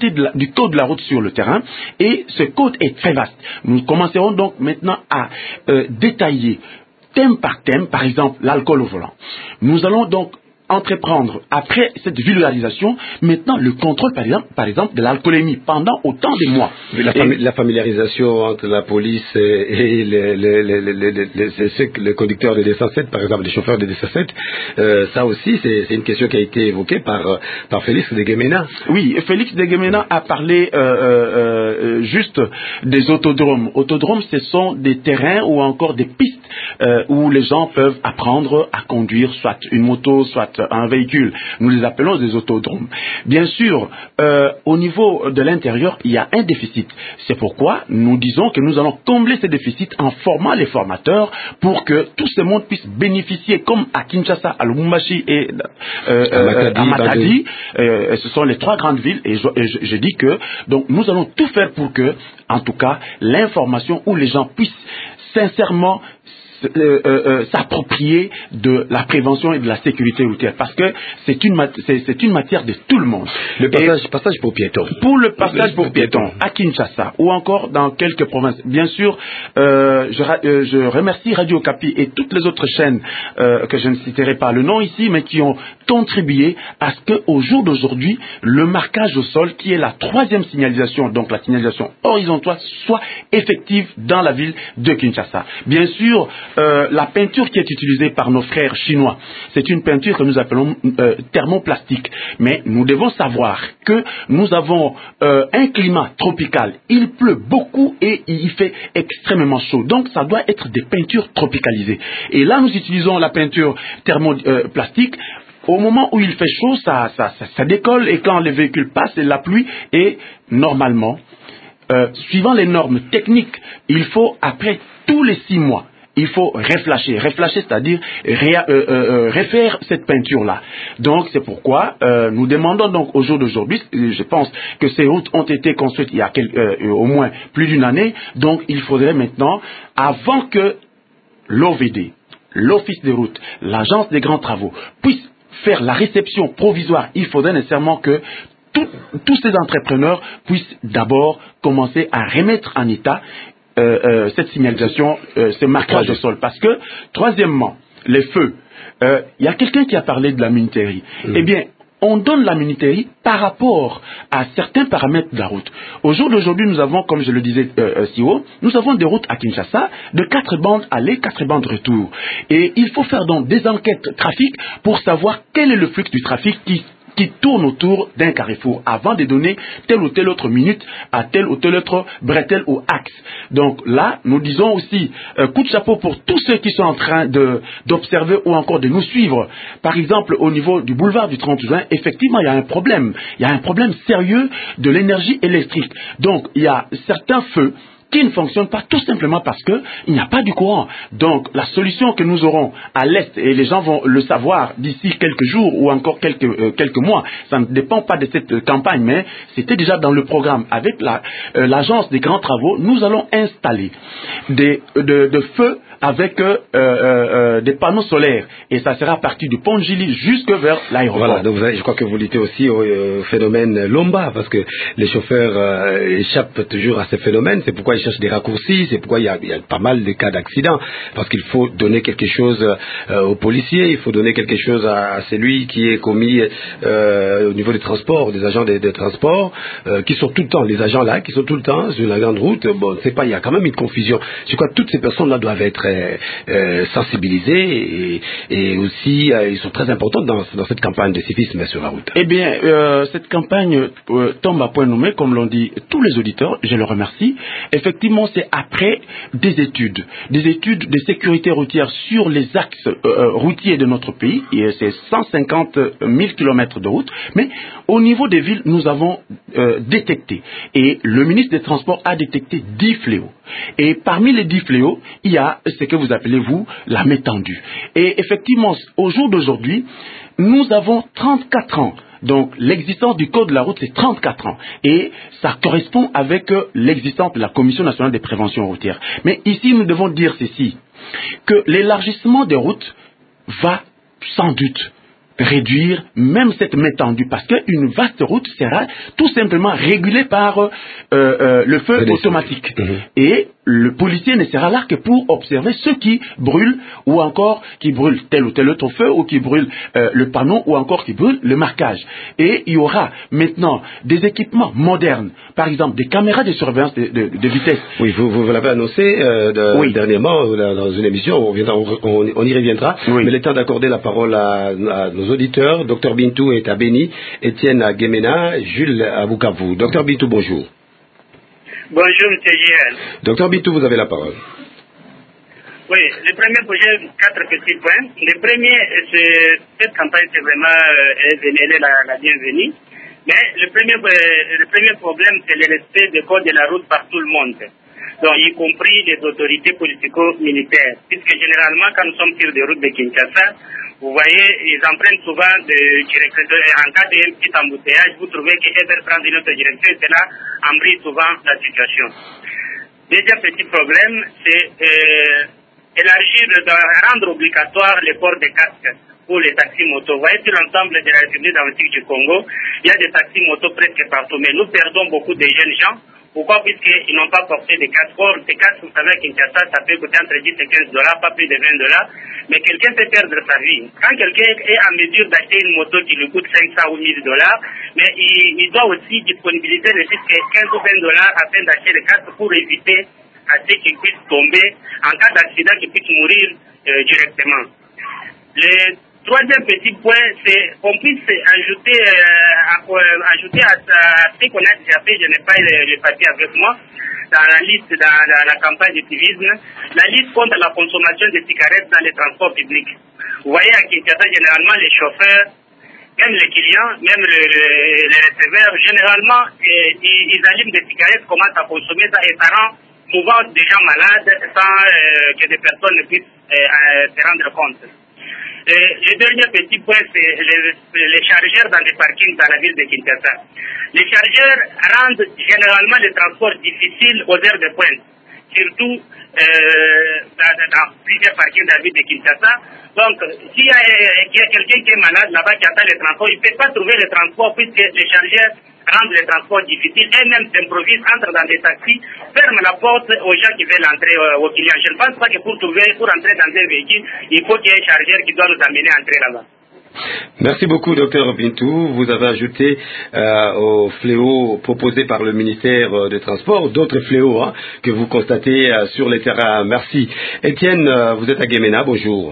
l'appliquer de la, du code de la route sur le terrain, et ce code est très vaste. Nous commencerons donc maintenant à euh, détailler thème par thème, par exemple l'alcool au volant. Nous allons donc entreprendre, après cette vulgarisation, maintenant le contrôle, par exemple, par exemple de l'alcoolémie pendant autant de mois. La, fami et... la familiarisation entre la police et, et les, les, les, les, les, les, les conducteurs de deux cent sept, par exemple, les chauffeurs de deux cent sept, euh, ça aussi, c'est une question qui a été évoquée par, par Félix de Guémena. Oui, Félix de Guémena a parlé euh, euh, juste des autodromes. Autodromes, ce sont des terrains ou encore des pistes euh, où les gens peuvent apprendre à conduire soit une moto, soit un véhicule. Nous les appelons des autodromes. Bien sûr, euh, au niveau de l'intérieur, il y a un déficit. C'est pourquoi nous disons que nous allons combler ces déficits en formant les formateurs pour que tout ce monde puisse bénéficier, comme à Kinshasa, à Lubumbashi et euh, euh, à Matadi. Euh, ce sont les trois grandes villes, et je, et je, je dis que donc nous allons tout faire pour que, en tout cas, l'information où les gens puissent sincèrement Euh, euh, s'approprier de la prévention et de la sécurité routière, parce que c'est une, c'est une matière de tout le monde. Le passage, et passage pour piétons. Pour le passage pour piétons à Kinshasa ou encore dans quelques provinces, bien sûr, euh, je, euh, je remercie Radio Okapi et toutes les autres chaînes euh, que je ne citerai pas le nom ici, mais qui ont contribué à ce qu'au jour d'aujourd'hui, le marquage au sol, qui est la troisième signalisation, donc la signalisation horizontale, soit effective dans la ville de Kinshasa. Bien sûr, Euh, la peinture qui est utilisée par nos frères chinois, c'est une peinture que nous appelons euh, thermoplastique. Mais nous devons savoir que nous avons euh, un climat tropical. Il pleut beaucoup et il fait extrêmement chaud. Donc ça doit être des peintures tropicalisées. Et là, nous utilisons la peinture thermoplastique. Au moment où il fait chaud, ça, ça, ça, ça décolle, et quand les véhicules passent, c'est la pluie, et normalement, euh, suivant les normes techniques, il faut, après tous les six mois, il faut réfléchir, réfléchir, c'est-à-dire ré, euh, euh, refaire cette peinture-là. Donc, c'est pourquoi euh, nous demandons donc au jour d'aujourd'hui, je pense que ces routes ont été construites il y a quel, euh, au moins plus d'une année, donc il faudrait maintenant, avant que l'O V D, l'Office des routes, l'Agence des grands travaux, puisse faire la réception provisoire, il faudrait nécessairement que tout, tous ces entrepreneurs puissent d'abord commencer à remettre en état Euh, euh, cette signalisation, euh, ce marquage de sol. Parce que, troisièmement, les feux. Il euh, y a quelqu'un qui a parlé de la minuterie. Mmh. Eh bien, on donne la minuterie par rapport à certains paramètres de la route. Au jour d'aujourd'hui, nous avons, comme je le disais euh, si haut, nous avons des routes à Kinshasa de quatre bandes aller, quatre bandes retour. Et il faut faire donc des enquêtes trafic pour savoir quel est le flux du trafic qui qui tourne autour d'un carrefour avant de donner telle ou telle autre minute à tel ou tel autre bretelle ou axe. Donc là, nous disons aussi euh, coup de chapeau pour tous ceux qui sont en train d'observer ou encore de nous suivre. Par exemple, au niveau du boulevard du trente juin, effectivement, il y a un problème. Il y a un problème sérieux de l'énergie électrique. Donc, il y a certains feux qui ne fonctionne pas tout simplement parce qu'il n'y a pas du courant. Donc la solution que nous aurons à l'Est, et les gens vont le savoir d'ici quelques jours ou encore quelques, euh, quelques mois, ça ne dépend pas de cette euh, campagne, mais c'était déjà dans le programme. Avec l'agence la, euh, des grands travaux, nous allons installer des, de, de feux avec euh, euh, des panneaux solaires, et ça sera à partir du pont de Gili jusque vers l'aéroport. Voilà, donc vous avez, je crois que vous luttez aussi au euh, phénomène Lomba, parce que les chauffeurs euh, échappent toujours à ces phénomènes. C'est pourquoi ils cherchent des raccourcis, c'est pourquoi il y a, il y a pas mal de cas d'accident, parce qu'il faut donner quelque chose euh, aux policiers, il faut donner quelque chose à, à celui qui est commis euh, au niveau des transports, des agents des, des transports, euh, qui sont tout le temps, les agents là, qui sont tout le temps sur la grande route. Bon, c'est pas, il y a quand même une confusion. Je crois que toutes ces personnes-là doivent être euh, sensibilisés et, et aussi euh, ils sont très importants dans, dans cette campagne de civisme sur la route. Eh bien, euh, cette campagne euh, tombe à point nommé, comme l'ont dit tous les auditeurs, je les remercie. Effectivement, c'est après des études, des études de sécurité routière sur les axes euh, routiers de notre pays, et c'est cent cinquante mille kilomètres de route, mais au niveau des villes, nous avons euh, détecté, et le ministre des Transports a détecté dix fléaux. Et parmi les dix fléaux, il y a ce que vous appelez, vous, la métendue. Et effectivement, au jour d'aujourd'hui, nous avons trente-quatre ans. Donc, l'existence du code de la route, c'est trente-quatre ans. Et ça correspond avec euh, l'existence de la Commission nationale des préventions routières. Mais ici, nous devons dire ceci, que l'élargissement des routes va, sans doute, réduire même cette m'étendue, parce qu'une vaste route sera tout simplement régulée par euh, euh, le feu automatique. Mmh. Et le policier ne sera là que pour observer ceux qui brûlent, ou encore qui brûlent tel ou tel autre feu, ou qui brûlent euh, le panneau, ou encore qui brûlent le marquage. Et il y aura maintenant des équipements modernes, par exemple des caméras de surveillance de, de, de vitesse. Oui, vous, vous l'avez annoncé euh, de, oui. dernièrement dans une émission, on, viendra, on, on y reviendra, oui. mais le temps d'accorder la parole à, à nos auditeurs. Docteur Bintou est à Béni, Étienne à Guémena, Jules à Bukavu. Docteur Bintou, bonjour. Bonjour, M. J L. Docteur Bintou, vous avez la parole. Oui, le premier projet, quatre petits points. Le premier, c'est, cette campagne, c'est vraiment, euh, elle est la, la bienvenue. Mais le premier, euh, le premier problème, c'est le respect des codes de la route par tout le monde. Donc, y compris les autorités politico-militaires. Puisque généralement, quand nous sommes sur des routes de Kinshasa, vous voyez, ils empruntent souvent de, en cas d'un petit embouteillage, vous trouvez qu'ils veulent prendre une autre direction, et cela embrouille souvent la situation. Deuxième petit problème, c'est euh, élargir, rendre obligatoire le port des casques pour les taxis motos. Vous voyez, sur l'ensemble de la République démocratique du Congo, il y a des taxis motos presque partout, mais nous perdons beaucoup de jeunes gens. Pourquoi? Puisqu'ils n'ont pas porté des casques. Or, des casques, vous savez, à Kinshasa, ça peut coûter entre dix et quinze dollars, pas plus de vingt dollars. Mais quelqu'un peut perdre sa vie. Quand quelqu'un est en mesure d'acheter une moto qui lui coûte cinq cents ou mille dollars, mais il, il doit aussi disponibiliser ne plus que quinze ou vingt dollars afin d'acheter le casque pour éviter à ce qu'il puisse tomber en cas d'accident, qu'il puisse mourir euh, directement. Le troisième petit point, c'est qu'on puisse ajouter, euh, à, euh, ajouter à, à ce qu'on a déjà fait, je n'ai pas le, le papier avec moi, dans la liste, dans, dans la campagne de civisme, la liste contre la consommation de cigarettes dans les transports publics. Vous voyez, à Kinshasa, généralement, les chauffeurs, même les clients, même le, le, les receveurs, généralement, eh, ils, ils allument des cigarettes, commencent à consommer ça, et ça rend souvent des gens malades sans euh, que des personnes ne puissent euh, se rendre compte. Et le dernier petit point, c'est les, les chargeurs dans les parkings dans la ville de Kinshasa. Les chargeurs rendent généralement les transports difficiles aux heures de pointe, surtout euh, dans, dans plusieurs parkings de la ville de Kinshasa. Donc, s'il y a, y a quelqu'un qui est malade là-bas qui attend les transports, il ne peut pas trouver le transport puisque les chargeurs rendent les transports difficiles et même s'improvisent, entrent dans des taxis, ferment la porte aux gens qui veulent entrer euh, aux clients. Je ne pense pas que pour trouver, pour entrer dans un véhicule, il faut qu'il y ait un chargeur qui doit nous amener à entrer là-bas. Merci beaucoup, docteur Bintou. Vous avez ajouté euh, aux fléaux proposés par le ministère des Transports d'autres fléaux hein, que vous constatez euh, sur les terrains. Merci. Étienne, euh, vous êtes à Guémena, bonjour.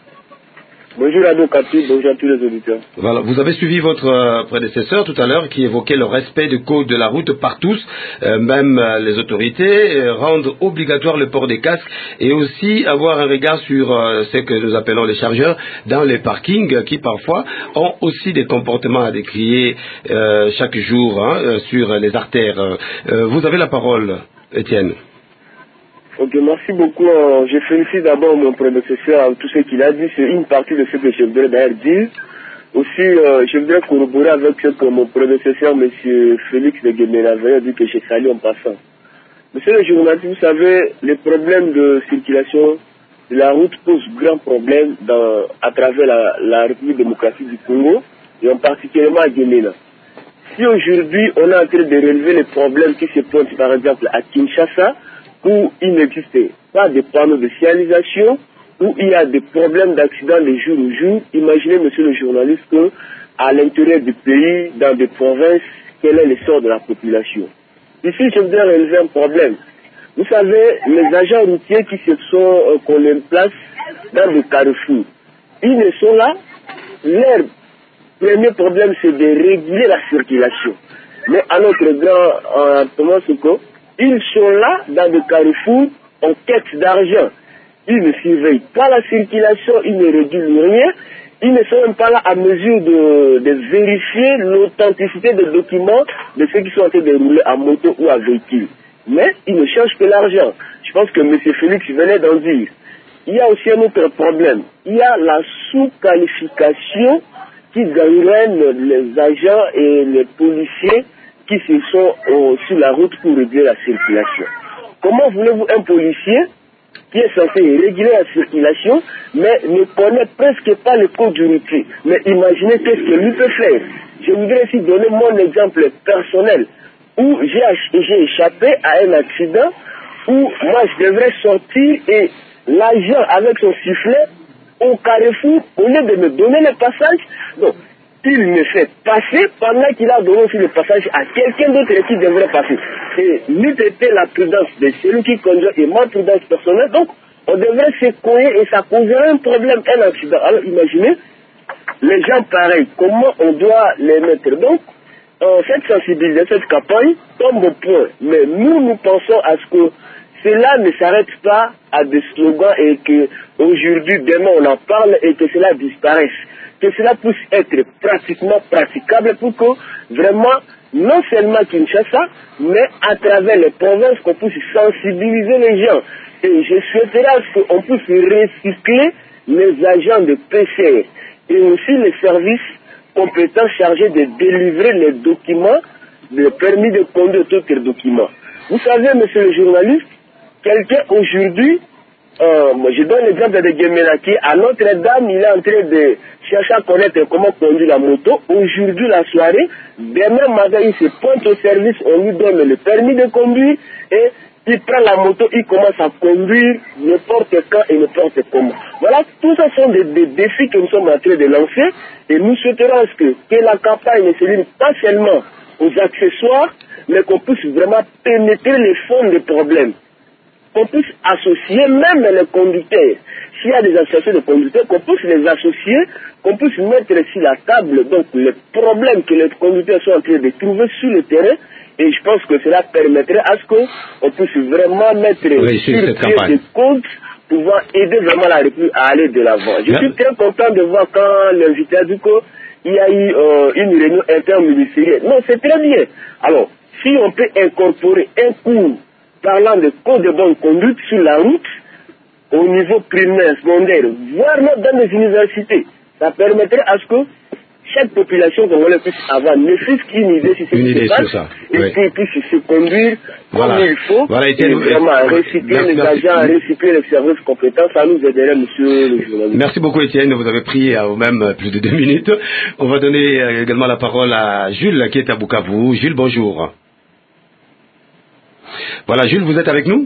Bonjour à Dokati, bonjour à tous les auditeurs. Voilà, vous avez suivi votre euh, prédécesseur tout à l'heure qui évoquait le respect du code de la route par tous, euh, même euh, les autorités, euh, rendre obligatoire le port des casques et aussi avoir un regard sur euh, ce que nous appelons les chargeurs dans les parkings euh, qui parfois ont aussi des comportements à décrier euh, chaque jour hein, euh, sur les artères. Euh, vous avez la parole, Étienne. Ok, merci beaucoup. Je félicite d'abord mon prédécesseur, tout ce qu'il a dit. C'est une partie de ce que je voudrais d'ailleurs dire. Aussi, euh, je voudrais corroborer avec ce que mon prédécesseur, M. Félix de Guémena, a dit que je salue en passant. Monsieur le journaliste, vous savez, les problèmes de circulation de la route posent grand problème dans, à travers la, la République démocratique du Congo et en particulièrement à Guémena. Si aujourd'hui on est en train de relever les problèmes qui se pointent par exemple à Kinshasa, où il n'existe pas de panneaux de signalisation, où il y a des problèmes d'accidents de jour au jour, imaginez, monsieur le journaliste, que à l'intérieur du pays, dans des provinces, quel est le sort de la population. Ici, je voudrais relever un problème. Vous savez, les agents routiers qui se sont euh, qu'on les place dans le carrefour, ils ne sont là, leur premier problème, c'est de réguler la circulation. Mais à notre grand euh, Thomas Souko, ils sont là dans le carrefour en quête d'argent. Ils ne surveillent pas la circulation, ils ne régulent rien. Ils ne sont même pas là à mesure de, de vérifier l'authenticité des documents de ceux qui sont en train de rouler à moto ou à véhicule. Mais ils ne cherchent que l'argent. Je pense que M. Félix venait d'en dire. Il y a aussi un autre problème. Il y a la sous-qualification qui gangrène les agents et les policiers qui se sont euh, sur la route pour réduire la circulation. Comment voulez-vous un policier qui est censé réguler la circulation, mais ne connaît presque pas le code routier. Mais imaginez qu'est-ce que lui peut faire. Je voudrais aussi donner mon exemple personnel, où j'ai échappé à un accident, où moi je devrais sortir et l'agent avec son sifflet au carrefour, au lieu de me donner le passage, donc il me fait passer pendant qu'il a donné aussi le passage à quelqu'un d'autre qui devrait passer. Et lui était la prudence de celui qui conduit et ma prudence personnelle, donc on devrait se cogner et ça causerait un problème, un accident. Alors imaginez, les gens pareils, comment on doit les mettre. Donc, euh, cette sensibilisation, cette campagne tombe au point. Mais nous, nous pensons à ce que cela ne s'arrête pas à des slogans et que aujourd'hui, demain, on en parle et que cela disparaisse. Que cela puisse être pratiquement praticable pour que vraiment, non seulement Kinshasa, mais à travers les provinces, qu'on puisse sensibiliser les gens. Et je souhaiterais qu'on puisse recycler les agents de P C R et aussi les services compétents chargés de délivrer les documents, le permis de conduire d'autres documents. Vous savez, monsieur le journaliste, quelqu'un aujourd'hui, euh, je donne l'exemple de Gemena qui à Notre-Dame, il est en train de chercher à connaître comment conduire la moto. Aujourd'hui, la soirée, demain matin, il se pointe au service, on lui donne le permis de conduire et il prend la moto, il commence à conduire n'importe quand et n'importe comment. Voilà, tout ça sont des, des défis que nous sommes en train de lancer et nous souhaiterons que, que la campagne ne se limite pas seulement aux accessoires, mais qu'on puisse vraiment pénétrer les fonds des problèmes. Qu'on puisse associer même les conducteurs. S'il y a des associations de conducteurs, qu'on puisse les associer, qu'on puisse mettre sur la table donc les problèmes que les conducteurs sont en train de trouver sur le terrain. Et je pense que cela permettrait à ce qu'on puisse vraiment mettre oui, sur pied des comptes, pouvoir aider vraiment la République à aller de l'avant. Je suis très content de voir quand l'invité a dit qu'il y a eu euh, une réunion interministérielle. Non, c'est très bien. Alors, si on peut incorporer un cours parlant de code de bonne conduite sur la route, au niveau primaire, secondaire, voire même dans les universités, ça permettrait à ce que chaque population congolaise puisse avoir ne fût-ce qu'une idée sur ce qui se passe ça. et Oui. qu'ils puissent se conduire voilà. comme il faut voilà, et Étienne, vraiment recycler merci, les merci. agents, recycler les services compétents. Ça nous aiderait, monsieur le journaliste. Merci beaucoup, Étienne. Vous avez pris euh, même plus de deux minutes. On va donner euh, également la parole à Jules qui est à Bukavu. Jules, bonjour. Voilà, Jules, vous êtes avec nous?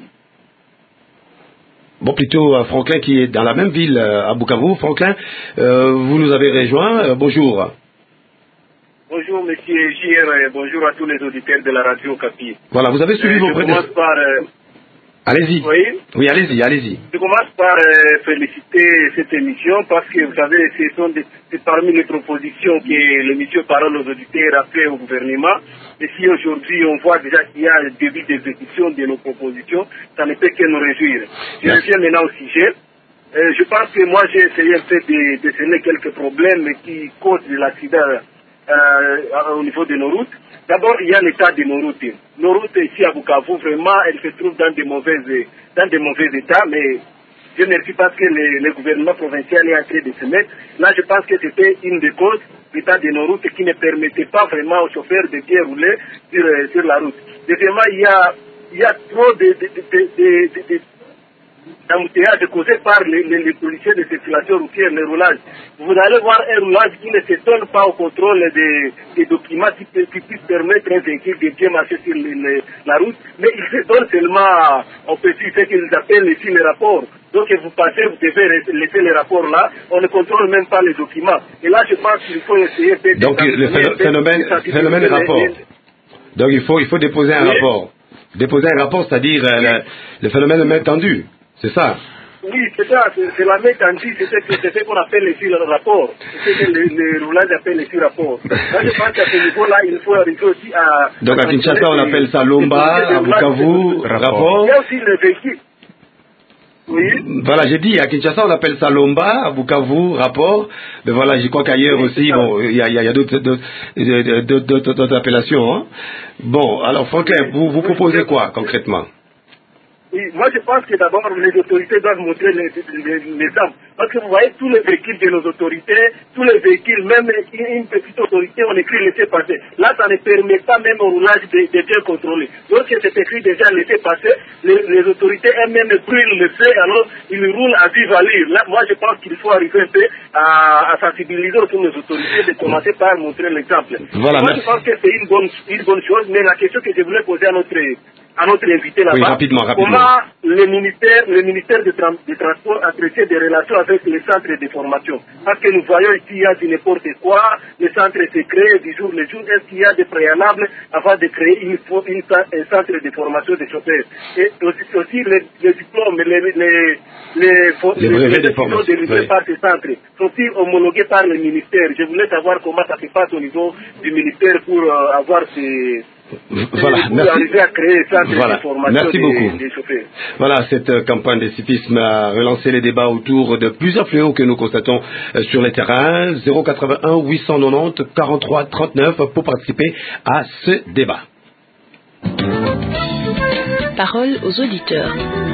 Bon, plutôt euh, Franklin qui est dans la même ville euh, à Bukavu. Franklin, euh, vous nous avez rejoint. Euh, bonjour. Bonjour, monsieur J R, et bonjour à tous les auditeurs de la radio Capi. Voilà, vous avez suivi euh, vos Je prédécesseurs. commence par... Euh, allez-y. Oui, oui allez-y, allez-y. Je commence par euh, féliciter cette émission parce que, vous savez, ce sont des, c'est parmi les propositions que l'émission Parole aux auditeurs a fait au gouvernement. Et si aujourd'hui on voit déjà qu'il y a un début d'exécution de nos propositions, ça ne peut que nous réjouir. Je reviens maintenant au sujet. Euh, je pense que moi j'ai essayé un peu de déceler quelques problèmes qui causent de l'accident euh, au niveau de nos routes. D'abord, il y a l'état de nos routes. Nos routes ici à Bukavu, vraiment, elles se trouvent dans des mauvais, dans des mauvais états, mais je ne suis pas que le, le gouvernement provincial est en train de se mettre. Là, je pense que c'était une des causes, l'état de nos routes qui ne permettait pas vraiment aux chauffeurs de bien rouler sur, sur la route. Deuxièmement, il y a, il y a trop de, de, de, de, de, de d'embouteillages causés par les, les, les policiers de circulation routière, les roulages. Vous allez voir un roulage qui ne se donne pas au contrôle des, des documents qui, qui puissent permettre à un véhicule de bien marcher sur les, les, la route, mais il se donne seulement au petit ce qu'ils appellent ici les rapports. Donc vous passez, vous devez laisser les rapports là, on ne contrôle même pas les documents. Et là je pense qu'il faut essayer de... Donc le phénomène, phénomène rapport. Donc il faut, il faut déposer un oui. rapport. Déposer un rapport, c'est-à-dire oui. le, le phénomène de main tendue. C'est ça? Oui, c'est ça, c'est la main tendue, c'est ce qu'on appelle ici le rapport. C'est ce que le, le roulage appelle ici rapport. Là, je pense qu'à ce niveau-là, il faut arriver aussi à... Donc à Kinshasa, on appelle ça Lomba, à Bukavu, rapport. Il y a aussi le véhicule. Oui. Voilà, j'ai dit, à Kinshasa, on appelle ça Lomba, à Bukavu, rapport. Mais voilà, je crois qu'ailleurs oui, aussi, bon, il y a, y a d'autres appellations. Hein. Bon, alors Franklin, vous, vous proposez quoi concrètement? Oui, moi je pense que d'abord les autorités doivent montrer l'exemple. Parce que vous voyez tous les véhicules de nos autorités, tous les véhicules, même une petite autorité, on écrit laisser passer. Là, ça ne permet pas même au roulage de, de bien contrôler. Lorsque c'est écrit déjà laisser passer, les, les autorités elles-mêmes brûlent le feu, alors ils roulent à vive allure. Là, moi je pense qu'il faut arriver un peu à, à sensibiliser aussi nos autorités, de commencer par montrer l'exemple. Voilà, moi je pense que c'est une bonne, une bonne chose, mais la question que je voulais poser à notre à notre invité là-bas. Oui, rapidement, rapidement. Comment le ministère, le ministère du tra de Transport a traité des relations avec les centres de formation? Parce que nous voyons ici, il y a du n'importe quoi, les centres se créent du jour le jour. Est-ce qu'il y a des préalables avant de créer une, une, un centre de formation des chauffeurs? Et aussi, aussi les, les diplômes, les, les, les, les brevets de formation délivrés oui. par ces centres sont-ils homologués par le ministère? Je voulais savoir comment ça se passe au niveau du ministère pour euh, avoir ces... Voilà, merci. À créer voilà. merci beaucoup. Des, des voilà, cette euh, campagne de civisme a relancé les débats autour de plusieurs fléaux que nous constatons euh, sur les terrains. zéro quatre-vingt-un huit cent quatre-vingt-dix quarante-trois trente-neuf pour participer à ce débat. Parole aux auditeurs.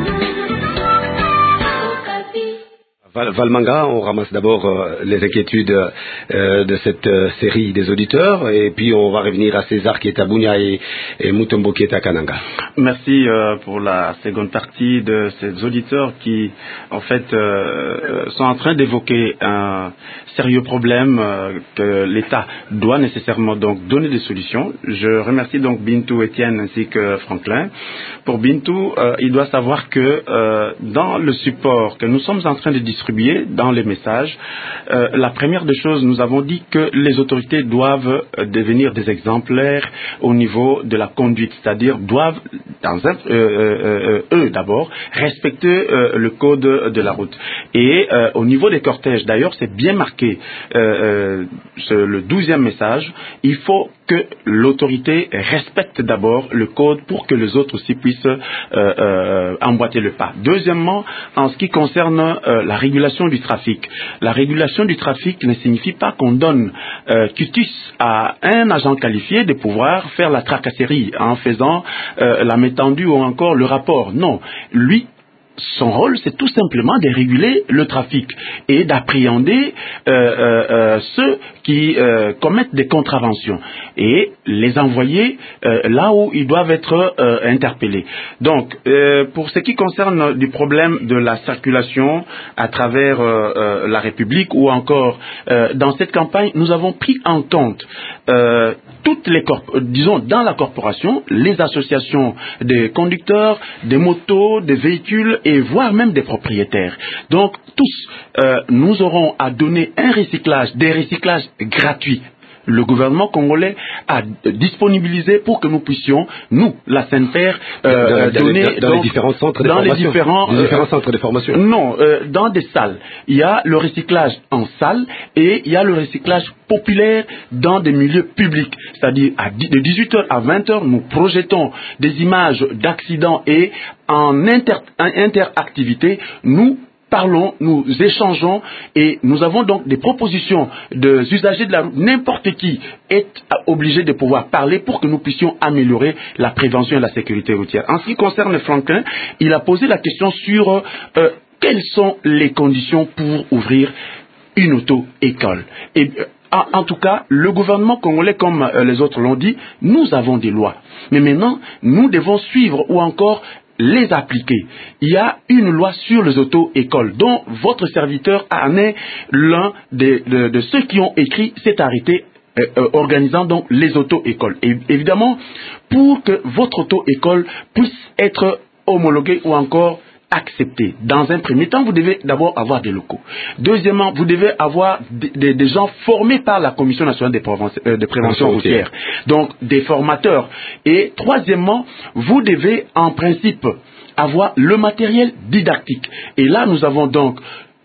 Val Valmanga, on ramasse d'abord euh, les inquiétudes euh, de cette euh, série des auditeurs et puis on va revenir à César qui est à Bunia et, et Mutombo qui est à Kananga. Merci euh, pour la seconde partie de ces auditeurs qui en fait euh, sont en train d'évoquer un sérieux problème euh, que l'État doit nécessairement donc donner des solutions. Je remercie donc Bintou, Étienne ainsi que Franklin. Pour Bintou, euh, il doit savoir que euh, dans le support que nous sommes en train de distribuer dans les messages, euh, la première des choses, nous avons dit que les autorités doivent euh, devenir des exemplaires au niveau de la conduite, c'est-à-dire doivent, dans un, euh, euh, euh, eux d'abord, respecter euh, le code de la route. Et euh, au niveau des cortèges, d'ailleurs, c'est bien marqué, euh, euh, ce, le douzième message, il faut que l'autorité respecte d'abord le code pour que les autres aussi puissent euh, euh, emboîter le pas. Deuxièmement, en ce qui concerne euh, la régulation du trafic. La régulation du trafic ne signifie pas qu'on donne euh, quitus à un agent qualifié de pouvoir faire la tracasserie en faisant euh, la métendue ou encore le rapport. Non, lui, son rôle, c'est tout simplement de réguler le trafic et d'appréhender euh, euh, euh, ceux qui euh, commettent des contraventions et les envoyer euh, là où ils doivent être euh, interpellés. Donc, euh, pour ce qui concerne du problème de la circulation à travers euh, euh, la République ou encore euh, dans cette campagne, nous avons pris en compte euh, toutes les corp- disons dans la corporation, les associations des conducteurs, des motos, des véhicules et voire même des propriétaires. Donc tous, euh, nous aurons à donner un recyclage, des recyclages gratuits. Le gouvernement congolais a disponibilisé pour que nous puissions, nous, la S E N P E R, euh, dans, donner dans, dans donc, les différents centres de dans formation. Les différents, les différents euh, centres de formation. Non, euh, dans des salles. Il y a le recyclage en salle et il y a le recyclage populaire dans des milieux publics. C'est-à-dire à de dix-huit heures à vingt heures, nous projetons des images d'accidents et en, inter, en interactivité, nous parlons, nous échangeons et nous avons donc des propositions des usagers de la route. N'importe qui est obligé de pouvoir parler pour que nous puissions améliorer la prévention et la sécurité routière. En ce qui concerne Franklin, il a posé la question sur euh, quelles sont les conditions pour ouvrir une auto-école. Et euh, en, en tout cas, le gouvernement congolais, comme euh, les autres l'ont dit, nous avons des lois. Mais maintenant, nous devons suivre ou encore les appliquer. Il y a une loi sur les auto-écoles dont votre serviteur en est l'un de, de, de ceux qui ont écrit cet arrêté euh, euh, organisant donc les auto-écoles. Et évidemment, pour que votre auto-école puisse être homologuée ou encore acceptée, dans un premier temps, vous devez d'abord avoir des locaux. Deuxièmement, vous devez avoir des, des, des gens formés par la Commission nationale de prévention, euh, de prévention routière, donc des formateurs. Et troisièmement, vous devez en principe avoir le matériel didactique. Et là, nous avons donc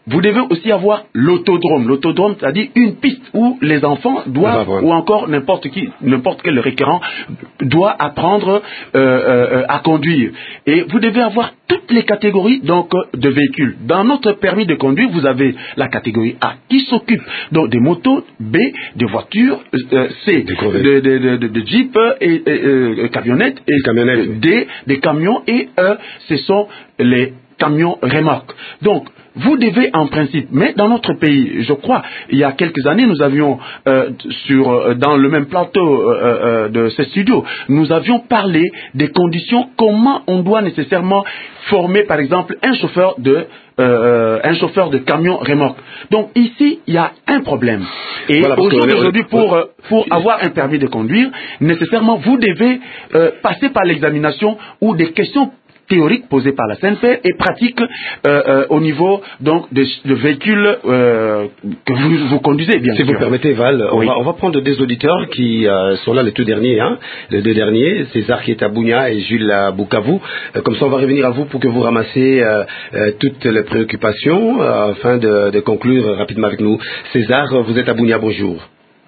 vous devez aussi avoir l'autodrome. L'autodrome, c'est-à-dire une piste où les enfants doivent, ou encore n'importe qui, n'importe quel requérant doit apprendre euh, euh, à conduire. Et vous devez avoir toutes les catégories donc de véhicules. Dans notre permis de conduire, vous avez la catégorie A qui s'occupe donc des motos, B des voitures, euh, C de, de, de, de, de jeep et, et euh, camionnettes, et camionnettes. D des camions et E ce sont les camions remorques. Donc vous devez en principe, mais dans notre pays, je crois, il y a quelques années, nous avions euh, sur euh, dans le même plateau euh, euh, de ce studio, nous avions parlé des conditions, comment on doit nécessairement former, par exemple, un chauffeur de euh, un chauffeur de camion remorque. Donc ici, il y a un problème. Et voilà, aujourd'hui, pour euh, pour avoir un permis de conduire, nécessairement, vous devez euh, passer par l'examination ou des questions théorique posée par la C N P et pratique euh, euh, au niveau donc de, de véhicules euh, que vous, vous conduisez, bien si sûr. Si vous permettez, Val, oui. on, va, on va prendre des auditeurs qui euh, sont là, les deux derniers, hein, les deux derniers, César qui est à Bunia et Jules à Bukavu. Euh, comme ça, on va revenir à vous pour que vous ramassez euh, euh, toutes les préoccupations euh, afin de, de conclure rapidement avec nous. César, vous êtes à Bunia, bonjour.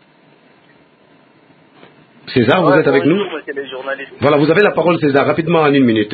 César, ouais, vous êtes avec nous? Voilà, vous avez la parole, César, rapidement en une minute.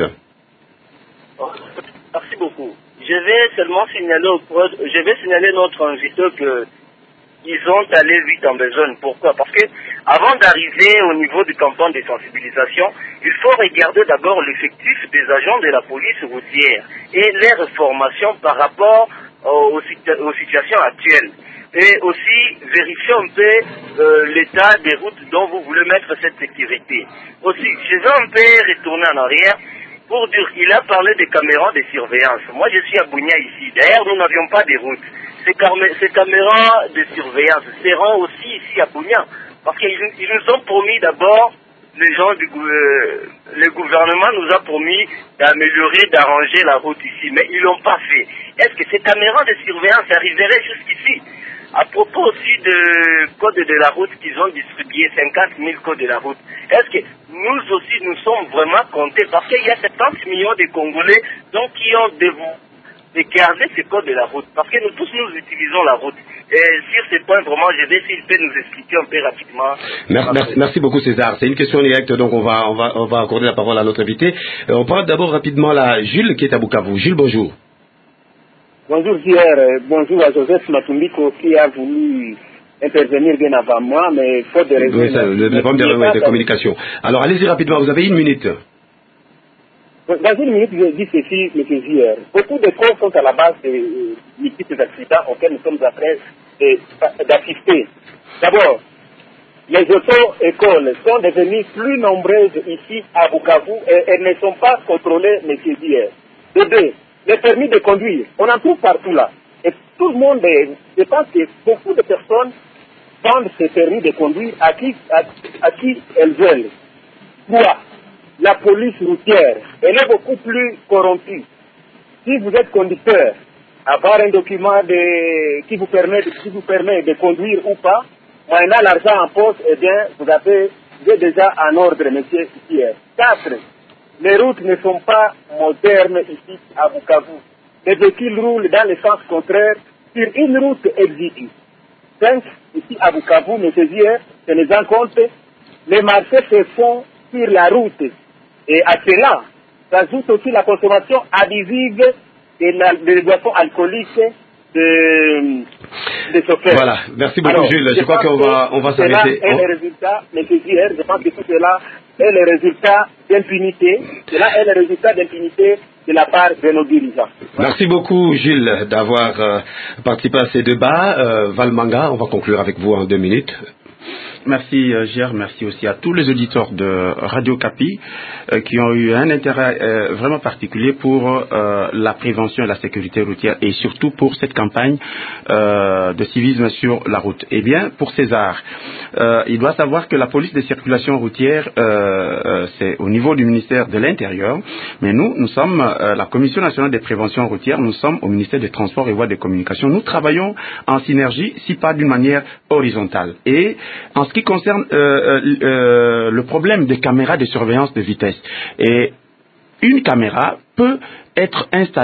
Merci beaucoup. Je vais seulement signaler au je vais signaler notre invité que ils ont allé vite en besogne. Pourquoi? Parce que avant d'arriver au niveau du campagne de sensibilisation, il faut regarder d'abord l'effectif des agents de la police routière et leur formation par rapport aux, aux situations actuelles. Et aussi vérifier un peu euh, l'état des routes dont vous voulez mettre cette sécurité. Aussi, je vais un peu retourner en arrière. Pour dire, il a parlé des caméras de surveillance. Moi, je suis à Bunia ici. D'ailleurs, nous n'avions pas de route. Ces, ces caméras de surveillance seront aussi ici à Bunia. Parce qu'ils ils nous ont promis d'abord, les gens du euh, le gouvernement nous a promis d'améliorer, d'arranger la route ici. Mais ils l'ont pas fait. Est-ce que ces caméras de surveillance arriveraient jusqu'ici? À propos aussi de code de la route qu'ils ont distribué, cinquante mille codes de la route, est-ce que nous aussi nous sommes vraiment comptés? Parce qu'il y a soixante millions de Congolais donc, qui ont de garder ces codes de la route. Parce que nous tous nous utilisons la route. Et sur ce point, vraiment, je vais s'il peut nous expliquer un peu rapidement. Merci, merci, merci beaucoup César. C'est une question directe, donc on va, on va, on va accorder la parole à notre invité. Euh, on parle d'abord rapidement là, Jules qui est à Bukavu. Jules, bonjour. Bonjour Pierre, bonjour à Joseph Matumbiko qui a voulu intervenir bien avant moi, mais faute de raison. Oui, ça, le, le problème de, de communication. Alors allez-y rapidement, vous avez une minute. Dans une minute, je dis ceci, M. J R. Beaucoup de causes sont à la base des multiples accidents auxquels nous sommes en train d'assister. D'abord, les auto-écoles sont devenues plus nombreuses ici à Bukavu et elles ne sont pas contrôlées, M. J R. De deux, les permis de conduire, on en trouve partout là. Et tout le monde, est, je pense que beaucoup de personnes vendent ces permis de conduire à qui, à, à qui elles veulent. Trois, la police routière, elle est beaucoup plus corrompue. Si vous êtes conducteur, avoir un document de, qui, vous permet de, qui vous permet de conduire ou pas, moyennant l'argent en poche, eh bien, vous avez, vous êtes déjà en ordre, monsieur Pierre. Quatre, les routes ne sont pas modernes ici à Bukavu. Les véhicules roulent dans le sens contraire sur une route exiguë. Cinq, ici à Bukavu, monsieur Pierre, tenez en compte, les marchés se font sur la route. Et à cela, s'ajoute aussi la consommation abusive des boissons alcooliques de, de chauffeurs. Voilà, merci beaucoup alors, Jules. Je, je crois qu'on va, on va s'arrêter. Et les résultats, M. J R, je pense que tout cela est le résultat d'impunité. Cela est le résultat d'impunité de la part de nos dirigeants. Voilà. Merci beaucoup Jules d'avoir euh, participé à ces débats. Euh, Valmanga, on va conclure avec vous en deux minutes. Merci euh, Gérard, merci aussi à tous les auditeurs de Radio Capi euh, qui ont eu un intérêt euh, vraiment particulier pour euh, la prévention et la sécurité routière et surtout pour cette campagne euh, de civisme sur la route. Eh bien, pour César, euh, il doit savoir que la police de circulation routière, euh, c'est au niveau du ministère de l'Intérieur, mais nous, nous sommes euh, la Commission nationale de prévention routière, nous sommes au ministère des Transports et Voies de Communication. Nous travaillons en synergie, si pas d'une manière horizontale. Et en ce qui concerne euh, euh, euh, le problème des caméras de surveillance de vitesse, et une caméra peut être installée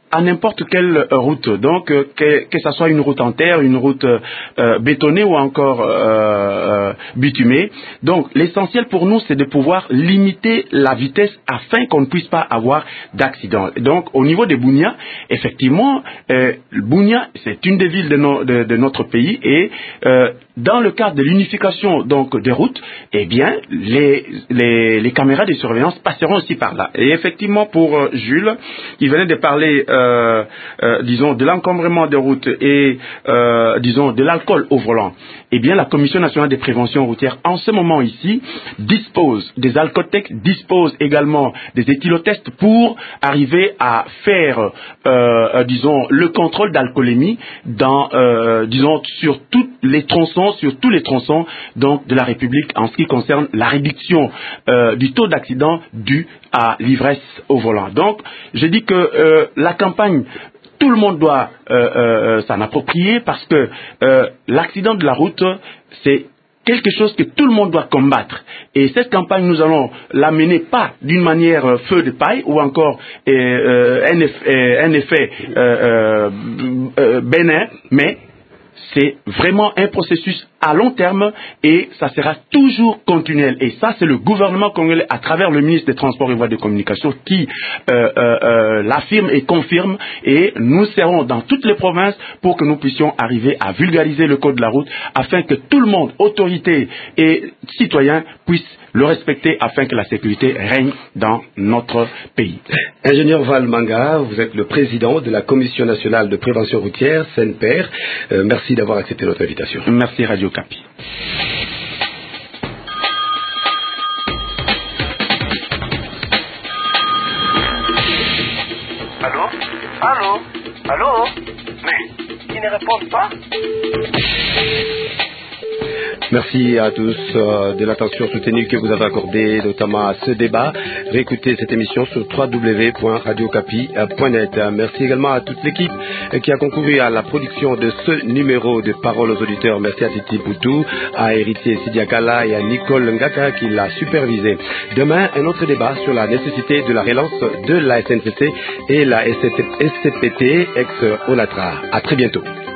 à n'importe quelle route, donc euh, que, que ça soit une route en terre, une route euh, bétonnée ou encore euh, euh, bitumée. Donc l'essentiel pour nous, c'est de pouvoir limiter la vitesse afin qu'on ne puisse pas avoir d'accident. Donc au niveau de Bunia, effectivement, euh, Bunia, c'est une des villes de, no, de, de notre pays et euh, dans le cadre de l'unification donc des routes, eh bien les, les, les caméras de surveillance passeront aussi par là. Et effectivement pour euh, Jules, qui venait de parler euh, Euh, euh, disons de l'encombrement des routes et euh, disons de l'alcool au volant, eh bien la Commission nationale de prévention routière en ce moment ici dispose des alcotechs, dispose également des éthylotests pour arriver à faire euh, euh, disons le contrôle d'alcoolémie dans euh, disons sur tous les tronçons, sur tous les tronçons donc de la République en ce qui concerne la réduction euh, du taux d'accident dû à l'ivresse au volant. Donc je dis que euh, la campagne, tout le monde doit euh, euh, s'en approprier parce que euh, l'accident de la route, c'est quelque chose que tout le monde doit combattre. Et cette campagne, nous allons la mener pas d'une manière euh, feu de paille ou encore euh, euh, un, effet, un effet euh, euh, bénin, mais c'est vraiment un processus à long terme et ça sera toujours continuel. Et ça, c'est le gouvernement congolais à travers le ministre des Transports et Voies de Communication qui euh, euh, euh, l'affirme et confirme. Et nous serons dans toutes les provinces pour que nous puissions arriver à vulgariser le code de la route afin que tout le monde, autorités et citoyens, puissent le respecter afin que la sécurité règne dans notre pays. Ingénieur Val Manga, vous êtes le président de la Commission nationale de prévention routière, C N P R. Euh, merci d'avoir accepté notre invitation. Merci Radio Kapi. Allô? Allô? Allô? Mais, ils ne répondent pas? Merci à tous euh, de l'attention soutenue que vous avez accordée notamment à ce débat. Réécoutez cette émission sur w w w point radio kapi point net. Merci également à toute l'équipe qui a concouru à la production de ce numéro de Parole aux auditeurs. Merci à Titi Poutou, à Héritier Sidiakala et à Nicole Ngaka qui l'a supervisé. Demain, un autre débat sur la nécessité de la relance de la S N C C et la S C P T ex-ONATRA. À très bientôt.